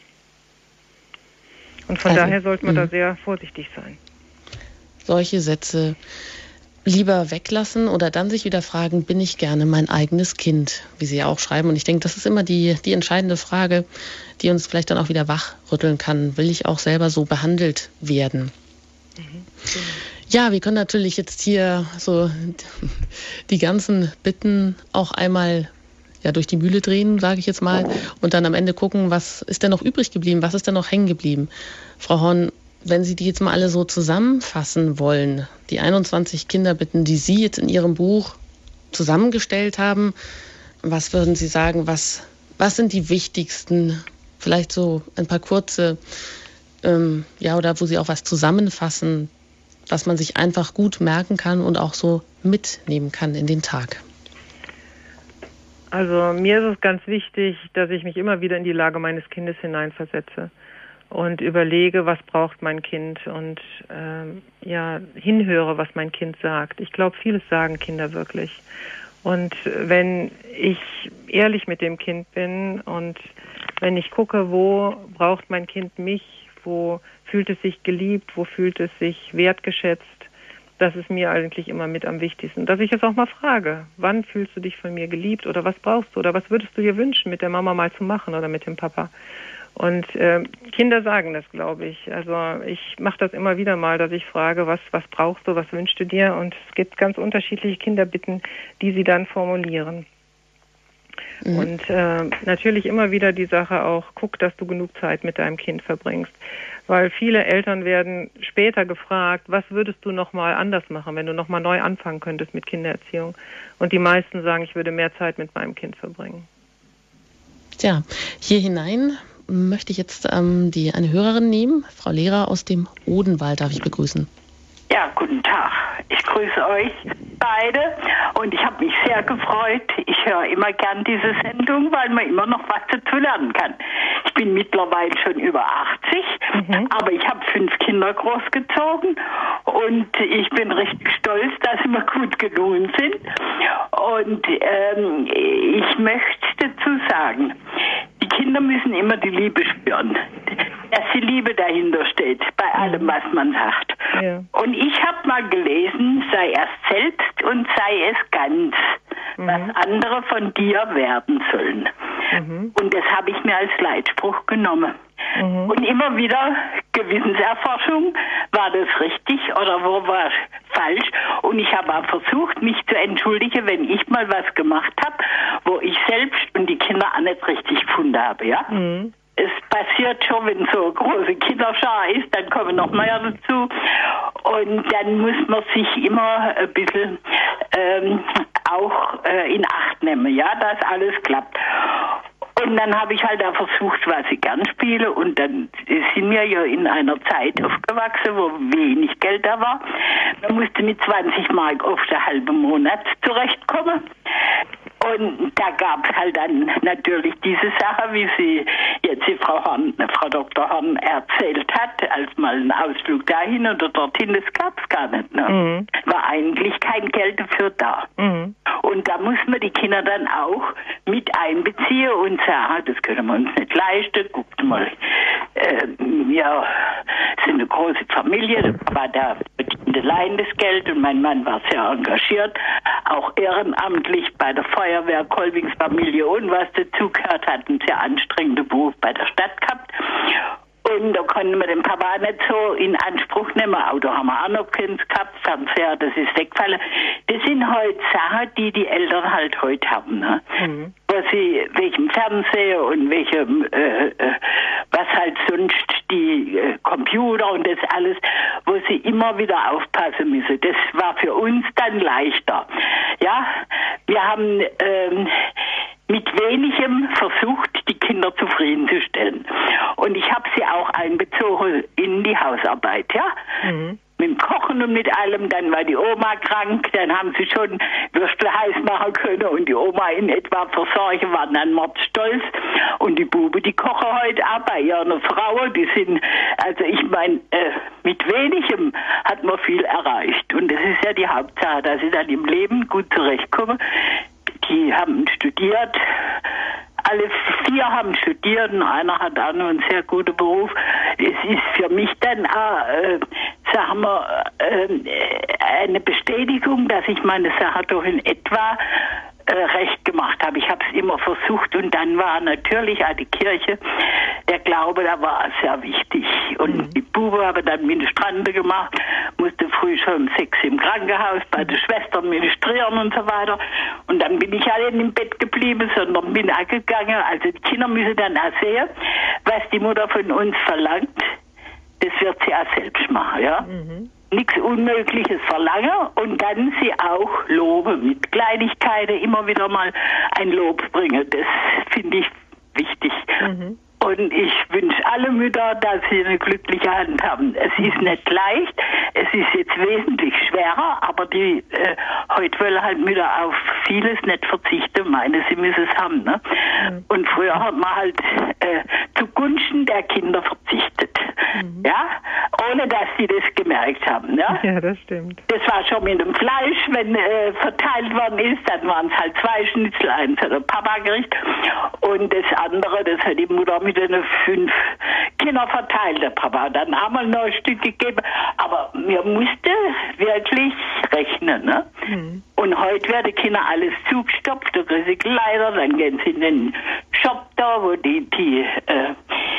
Und von also, daher sollte man mh. da sehr vorsichtig sein. Solche Sätze lieber weglassen oder dann sich wieder fragen, bin ich gerne mein eigenes Kind, wie Sie ja auch schreiben. Und ich denke, das ist immer die, die entscheidende Frage, die uns vielleicht dann auch wieder wachrütteln kann. Will ich auch selber so behandelt werden? Mhm. Ja, wir können natürlich jetzt hier so die ganzen Bitten auch einmal ja, durch die Mühle drehen, sage ich jetzt mal, und dann am Ende gucken, was ist denn noch übrig geblieben, was ist denn noch hängen geblieben. Frau Horn, wenn Sie die jetzt mal alle so zusammenfassen wollen, die einundzwanzig Kinderbitten, die Sie jetzt in Ihrem Buch zusammengestellt haben, was würden Sie sagen, was, was sind die wichtigsten, vielleicht so ein paar kurze, ähm, ja, oder wo Sie auch was zusammenfassen, was man sich einfach gut merken kann und auch so mitnehmen kann in den Tag? Also mir ist es ganz wichtig, dass ich mich immer wieder in die Lage meines Kindes hineinversetze und überlege, was braucht mein Kind und ähm, ja hinhöre, was mein Kind sagt. Ich glaube, vieles sagen Kinder wirklich. Und wenn ich ehrlich mit dem Kind bin und wenn ich gucke, wo braucht mein Kind mich, wo fühlt es sich geliebt, wo fühlt es sich wertgeschätzt, das ist mir eigentlich immer mit am wichtigsten. Dass ich es auch mal frage, wann fühlst du dich von mir geliebt oder was brauchst du oder was würdest du dir wünschen, mit der Mama mal zu machen oder mit dem Papa? Und äh, Kinder sagen das, glaube ich. Also ich mache das immer wieder mal, dass ich frage, was, was brauchst du, was wünschst du dir? Und es gibt ganz unterschiedliche Kinderbitten, die sie dann formulieren. Mhm. Und äh, natürlich immer wieder die Sache auch, guck, dass du genug Zeit mit deinem Kind verbringst. Weil viele Eltern werden später gefragt, was würdest du nochmal anders machen, wenn du nochmal neu anfangen könntest mit Kindererziehung? Und die meisten sagen, ich würde mehr Zeit mit meinem Kind verbringen. Tja, hier hinein möchte ich jetzt ähm, die eine Hörerin nehmen. Frau Lehrer aus dem Odenwald darf ich begrüßen. Ja, guten Tag. Ich grüße euch beide und ich habe mich sehr gefreut. Ich höre immer gern diese Sendung, weil man immer noch was dazu lernen kann. Ich bin mittlerweile schon über achtzig, mhm. aber ich habe fünf Kinder großgezogen und ich bin richtig stolz, dass sie mir gut gelungen sind. Und ähm, ich möchte dazu sagen, die Kinder müssen immer die Liebe spüren, dass die Liebe dahinter steht, bei allem, was man sagt. Ja. Und ich habe mal gelesen, sei erst selbst und sei es ganz, mhm. was andere von dir werden sollen. Mhm. Und das habe ich mir als Leitspruch genommen. Mhm. Und immer wieder Gewissenserforschung, war das richtig oder wo war es falsch? Und ich habe auch versucht, mich zu entschuldigen, wenn ich mal was gemacht habe, wo ich selbst und die Kinder auch nicht richtig gefunden habe. Ja? Mhm. Es passiert schon, wenn so eine große Kinderschar ist, dann kommen noch mehr dazu. Und dann muss man sich immer ein bisschen ähm, auch äh, in Acht nehmen, ja, dass alles klappt. Und dann habe ich halt auch versucht, was ich gern spiele. Und dann sind wir ja in einer Zeit aufgewachsen, wo wenig Geld da war. Man musste mit zwanzig Mark auf den halben Monat zurechtkommen. Und da gab es halt dann natürlich diese Sache, wie sie jetzt die Frau Horn, Frau Doktor Horn erzählt hat, als mal ein Ausflug dahin oder dorthin, das gab es gar nicht. Ne? Mhm. War eigentlich kein Geld dafür da. Mhm. Und da muss man die Kinder dann auch mit einbeziehen und sagen, das können wir uns nicht leisten, guckt mal, äh, ja, sind eine große Familie, da war da verdient allein das Geld und mein Mann war sehr engagiert, auch ehrenamtlich bei der Feuerwehr, Kolbingsfamilie und was dazugehört, hat einen sehr anstrengenden Beruf bei der Stadt gehabt. Und da konnten wir den Papa nicht so in Anspruch nehmen. Auto haben wir auch noch keins gehabt, Fernseher, das ist weggefallen. Das sind halt Sachen, die die Eltern halt heute haben. Ne? Mhm. Was sie, welchem Fernseher und welchem, äh, äh, was halt sonst die äh, Computer und das alles, wo sie immer wieder aufpassen müssen. Das war für uns dann leichter. Ja, wir haben ähm, mit wenigem versucht, die Kinder zufriedenzustellen. Und ich habe sie auch einbezogen in die Hausarbeit, ja. Mhm. Mit dem Kochen und mit allem, dann war die Oma krank, dann haben sie schon Würstel heiß machen können und die Oma in etwa versorgen, waren dann mordstolz. Und die Buben, die kochen heute auch bei ihren Frauen, die sind, also ich meine, äh, mit wenigem hat man viel erreicht. Und das ist ja die Hauptsache, dass sie dann im Leben gut zurechtkommen. Die haben studiert, alle vier haben studiert und einer hat auch noch einen sehr guten Beruf. Es ist für mich dann auch, äh, sagen wir, äh, eine Bestätigung, dass ich meine Sache doch in etwa äh, recht gemacht habe. Ich habe es immer versucht und dann war natürlich auch die Kirche, der Glaube, da war sehr wichtig. Und mhm. die Buben haben dann Ministrante gemacht, musste früh schon um sechs im Krankenhaus bei den Schwestern ministrieren und so weiter. Und dann bin ich alle im Bett geblieben, sondern bin auch gegangen. Also die Kinder müssen dann auch sehen, was die Mutter von uns verlangt. Das wird sie auch selbst machen, ja. Mhm. Nichts Unmögliches verlangen und dann sie auch loben. Mit Kleinigkeiten immer wieder mal ein Lob bringen. Das finde ich wichtig. Mhm. Und ich wünsche alle Mütter, dass sie eine glückliche Hand haben. Es ist nicht leicht, es ist jetzt wesentlich schwerer, aber die äh, heute wollen halt Mütter auf vieles nicht verzichten, meinen, sie müssen es haben. Ne? Mhm. Und früher hat man halt äh, zugunsten der Kinder verzichtet. Mhm. Ja, ohne dass sie das gemerkt haben. Ja? Ja, das stimmt. Das war schon mit dem Fleisch, wenn äh, verteilt worden ist, dann waren es halt zwei Schnitzel, eins hat der Papa gekriegt und das andere, das hat die Mutter mit den fünf Kindern verteilt. Der Papa hat dann einmal noch ein Stück gegeben, aber wir mussten wirklich rechnen. Ne? Mhm. Und heute werden Kinder alles zugestopft, da kriegen sie Kleider, dann gehen sie in den Shop da, wo die, die äh,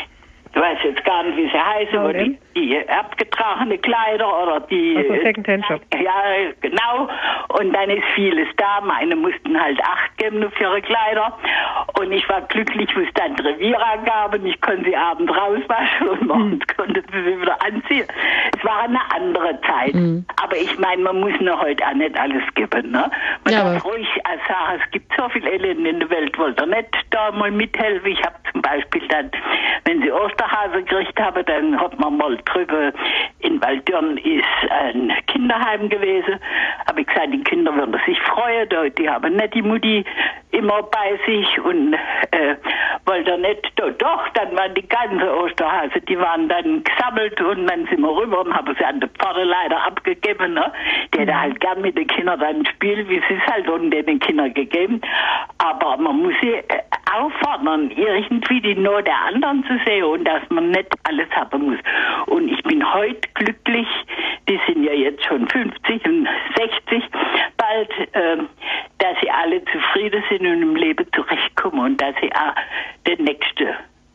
ich weiß jetzt gar nicht, wie sie heißen, wo die, die abgetragene Kleider oder die... Also Second-Hand-Shop. Ja, genau. Und dann ist vieles da. Meine mussten halt Acht geben für ihre Kleider. Und ich war glücklich, wo es dann Revierangaben. Ich konnte sie abends rauswaschen und morgens mhm. konnte sie sie wieder anziehen. Es war eine andere Zeit. Mhm. Aber ich meine, man muss nur heute auch nicht alles geben. Ne? Man ja, darf ruhig auch sagen, es gibt so viel Elend in der Welt, wollt ihr nicht da mal mithelfen. Ich habe zum Beispiel dann, wenn sie Osterhase gekriegt habe, dann hat man mal drüber, in Waldürn ist ein Kinderheim gewesen. Habe ich gesagt, die Kinder würden sich freuen, die haben nicht die Mutti immer bei sich und äh, wollte nicht, doch, doch, dann waren die ganzen Osterhase, die waren dann gesammelt und dann sind wir rüber und haben sie an der Pforte leider abgegeben. Ne? Die hätte halt gern mit den Kindern dann spielen, wie sie es halt und den Kindern gegeben. Aber man muss sie äh, auffordern, irgendwie die Not der anderen zu sehen und dass man nicht alles haben muss. Und ich bin heute glücklich, die sind ja jetzt schon fünfzig und sechzig bald, äh, dass sie alle zufrieden sind und im Leben zurechtkommen und dass sie auch den Nächsten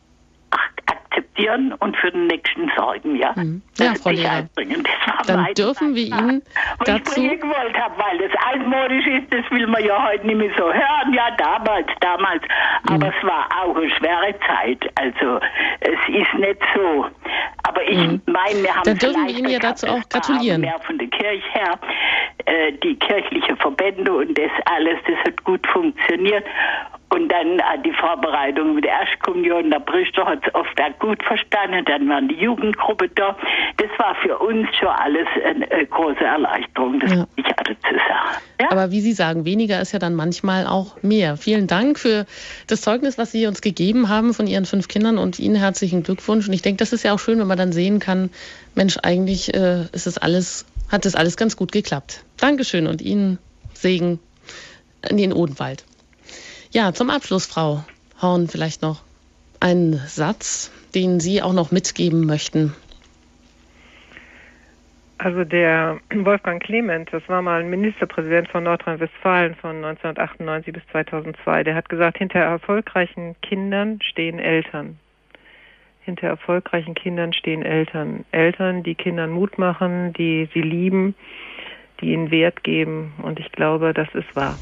akzeptieren und für den Nächsten sorgen, ja. Mhm. Ja, Frau Lehrer. Dann dürfen wir Ihnen was dazu... ich gewollt habe, weil das altmodisch ist, das will man ja heute nicht mehr so hören. Ja, damals, damals. Aber mhm. es war auch eine schwere Zeit. Also, es ist nicht so. Aber ich mhm. meine, wir haben... Dann dürfen wir Ihnen ja dazu auch gratulieren. Mehr von der Kirche her, äh, die kirchliche Verbände und das alles, das hat gut funktioniert. Und dann äh, die Vorbereitung mit der Erstkommunion, der Priester hat es oft auch gut verstanden, dann waren die Jugendgruppe da. Das war für uns schon alles eine, eine große Erleichterung, das ja. ich hatte zu sagen. Ja? Aber wie Sie sagen, weniger ist ja dann manchmal auch mehr. Vielen Dank für das Zeugnis, was Sie uns gegeben haben von Ihren fünf Kindern und Ihnen herzlichen Glückwunsch. Und ich denke, das ist ja auch schön, wenn man dann sehen kann, Mensch, eigentlich äh, ist es alles, hat das alles ganz gut geklappt. Dankeschön und Ihnen Segen in den Odenwald. Ja, zum Abschluss, Frau Horn, vielleicht noch einen Satz, den Sie auch noch mitgeben möchten. Also der Wolfgang Clement, das war mal ein Ministerpräsident von Nordrhein-Westfalen von neunzehnhundertachtundneunzig bis zweitausendzwei, der hat gesagt, hinter erfolgreichen Kindern stehen Eltern. Hinter erfolgreichen Kindern stehen Eltern. Eltern, die Kindern Mut machen, die sie lieben, die ihnen Wert geben. Und ich glaube, das ist wahr.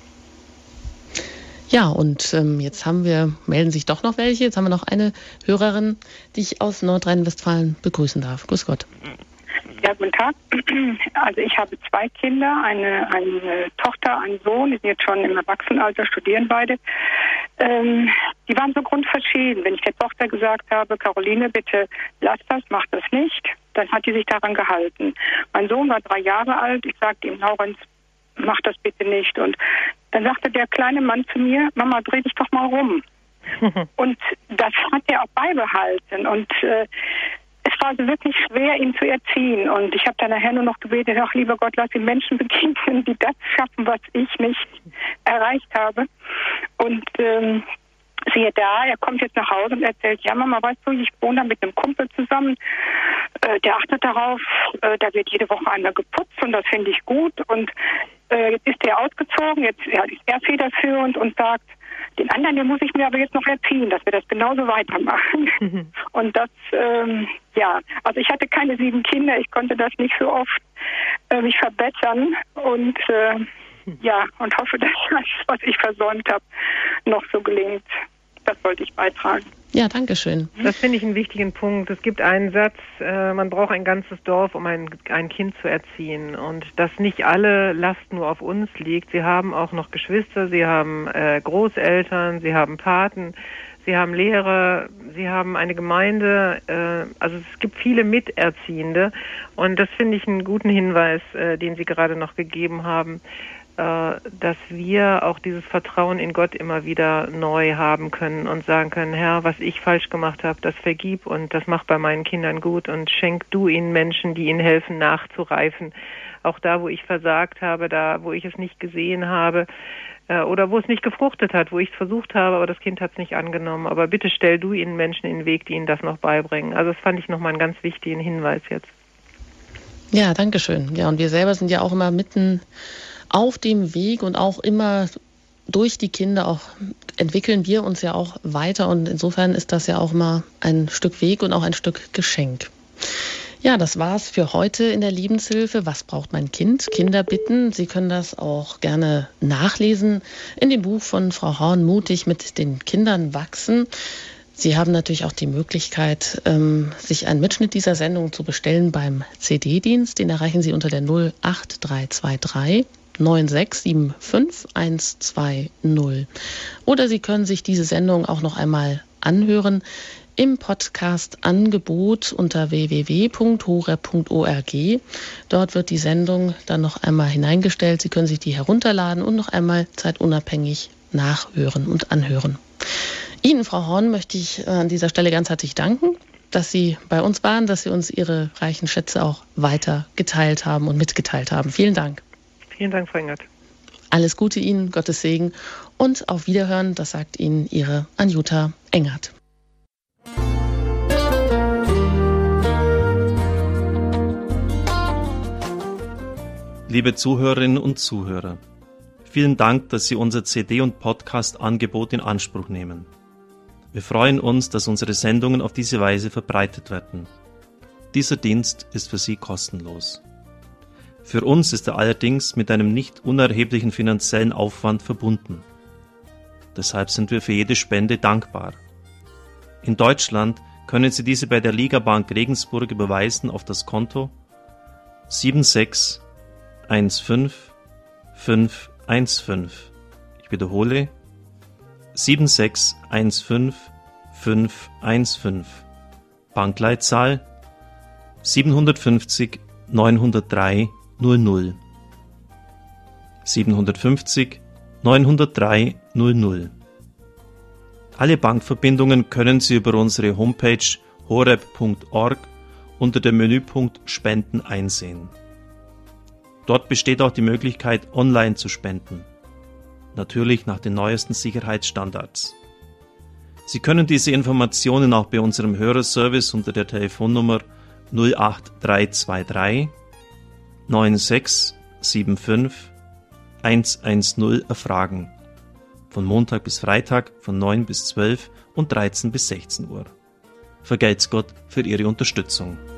Ja, und ähm, jetzt haben wir, melden sich doch noch welche. Jetzt haben wir noch eine Hörerin, die ich aus Nordrhein-Westfalen begrüßen darf. Grüß Gott. Ja, guten Tag. Also ich habe zwei Kinder, eine, eine Tochter, einen Sohn, die sind jetzt schon im Erwachsenenalter, studieren beide. Ähm, die waren so grundverschieden. Wenn ich der Tochter gesagt habe, Caroline, bitte lass das, mach das nicht, dann hat die sich daran gehalten. Mein Sohn war drei Jahre alt, ich sagte ihm, Laurenz, mach das bitte nicht. Und dann sagte der kleine Mann zu mir, Mama, dreh dich doch mal rum. Und das hat er auch beibehalten. Und äh, es war also wirklich schwer, ihn zu erziehen. Und ich habe dann nachher nur noch gebetet, ach lieber Gott, lass die Menschen begegnen, die das schaffen, was ich nicht erreicht habe. Und ähm, siehe da, er kommt jetzt nach Hause und erzählt, ja Mama, weißt du, ich wohne da mit einem Kumpel zusammen, äh, der achtet darauf, äh, da wird jede Woche einmal geputzt und das finde ich gut. Und äh, jetzt ist er ausgezogen, jetzt ja, ist er federführend und sagt, den anderen, den muss ich mir aber jetzt noch erziehen, dass wir das genauso weitermachen. Mhm. Und das, ähm, ja, also ich hatte keine sieben Kinder, ich konnte das nicht so oft äh, mich verbessern und äh, ja, und hoffe, dass das, was ich versäumt habe, noch so gelingt. Das wollte ich beitragen. Ja, danke schön. Das finde ich einen wichtigen Punkt. Es gibt einen Satz, äh, man braucht ein ganzes Dorf, um ein, ein Kind zu erziehen. Und dass nicht alle Last nur auf uns liegt. Sie haben auch noch Geschwister, sie haben äh, Großeltern, sie haben Paten, sie haben Lehrer, sie haben eine Gemeinde. Äh, also es gibt viele Miterziehende. Und das finde ich einen guten Hinweis, äh, den Sie gerade noch gegeben haben, dass wir auch dieses Vertrauen in Gott immer wieder neu haben können und sagen können, Herr, was ich falsch gemacht habe, das vergib und das mach bei meinen Kindern gut und schenk du ihnen Menschen, die ihnen helfen, nachzureifen. Auch da, wo ich versagt habe, da, wo ich es nicht gesehen habe oder wo es nicht gefruchtet hat, wo ich es versucht habe, aber das Kind hat es nicht angenommen. Aber bitte stell du ihnen Menschen in den Weg, die ihnen das noch beibringen. Also das fand ich nochmal einen ganz wichtigen Hinweis jetzt. Ja, danke schön. Ja, und wir selber sind ja auch immer mitten auf dem Weg und auch immer durch die Kinder auch entwickeln wir uns ja auch weiter und insofern ist das ja auch mal ein Stück Weg und auch ein Stück Geschenk. Ja, das war's für heute in der Lebenshilfe. Was braucht mein Kind? Kinder bitten. Sie können das auch gerne nachlesen in dem Buch von Frau Horn, Mutig mit den Kindern wachsen. Sie haben natürlich auch die Möglichkeit, ähm, sich einen Mitschnitt dieser Sendung zu bestellen beim C D-Dienst. Den erreichen Sie unter der null acht drei zwei drei neun sechs sieben fünf eins zwei null. Oder Sie können sich diese Sendung auch noch einmal anhören im Podcast-Angebot unter w w w punkt horeb punkt org. Dort wird die Sendung dann noch einmal hineingestellt. Sie können sich die herunterladen und noch einmal zeitunabhängig nachhören und anhören. Ihnen, Frau Horn, möchte ich an dieser Stelle ganz herzlich danken, dass Sie bei uns waren, dass Sie uns Ihre reichen Schätze auch weiter geteilt haben und mitgeteilt haben. Vielen Dank. Vielen Dank, Frau Engert. Alles Gute Ihnen, Gottes Segen und auf Wiederhören, das sagt Ihnen Ihre Anjuta Engert. Liebe Zuhörerinnen und Zuhörer, vielen Dank, dass Sie unser C D- und Podcast-Angebot in Anspruch nehmen. Wir freuen uns, dass unsere Sendungen auf diese Weise verbreitet werden. Dieser Dienst ist für Sie kostenlos. Für uns ist er allerdings mit einem nicht unerheblichen finanziellen Aufwand verbunden. Deshalb sind wir für jede Spende dankbar. In Deutschland können Sie diese bei der Ligabank Regensburg überweisen auf das Konto sieben sechs eins fünf fünf eins fünf. Ich wiederhole sieben sechs eins fünf fünf eins fünf. Bankleitzahl siebenhundertfünfzig neunhundertdrei null null. siebenhundertfünfzig neunhundertdrei null null. Alle Bankverbindungen können Sie über unsere Homepage horeb punkt org unter dem Menüpunkt Spenden einsehen. Dort besteht auch die Möglichkeit, online zu spenden. Natürlich nach den neuesten Sicherheitsstandards. Sie können diese Informationen auch bei unserem Hörerservice unter der Telefonnummer null acht drei zwei drei neun sechs sieben fünf eins eins null erfragen. Von Montag bis Freitag von neun bis zwölf und dreizehn bis sechzehn Uhr. Vergelt's Gott für Ihre Unterstützung.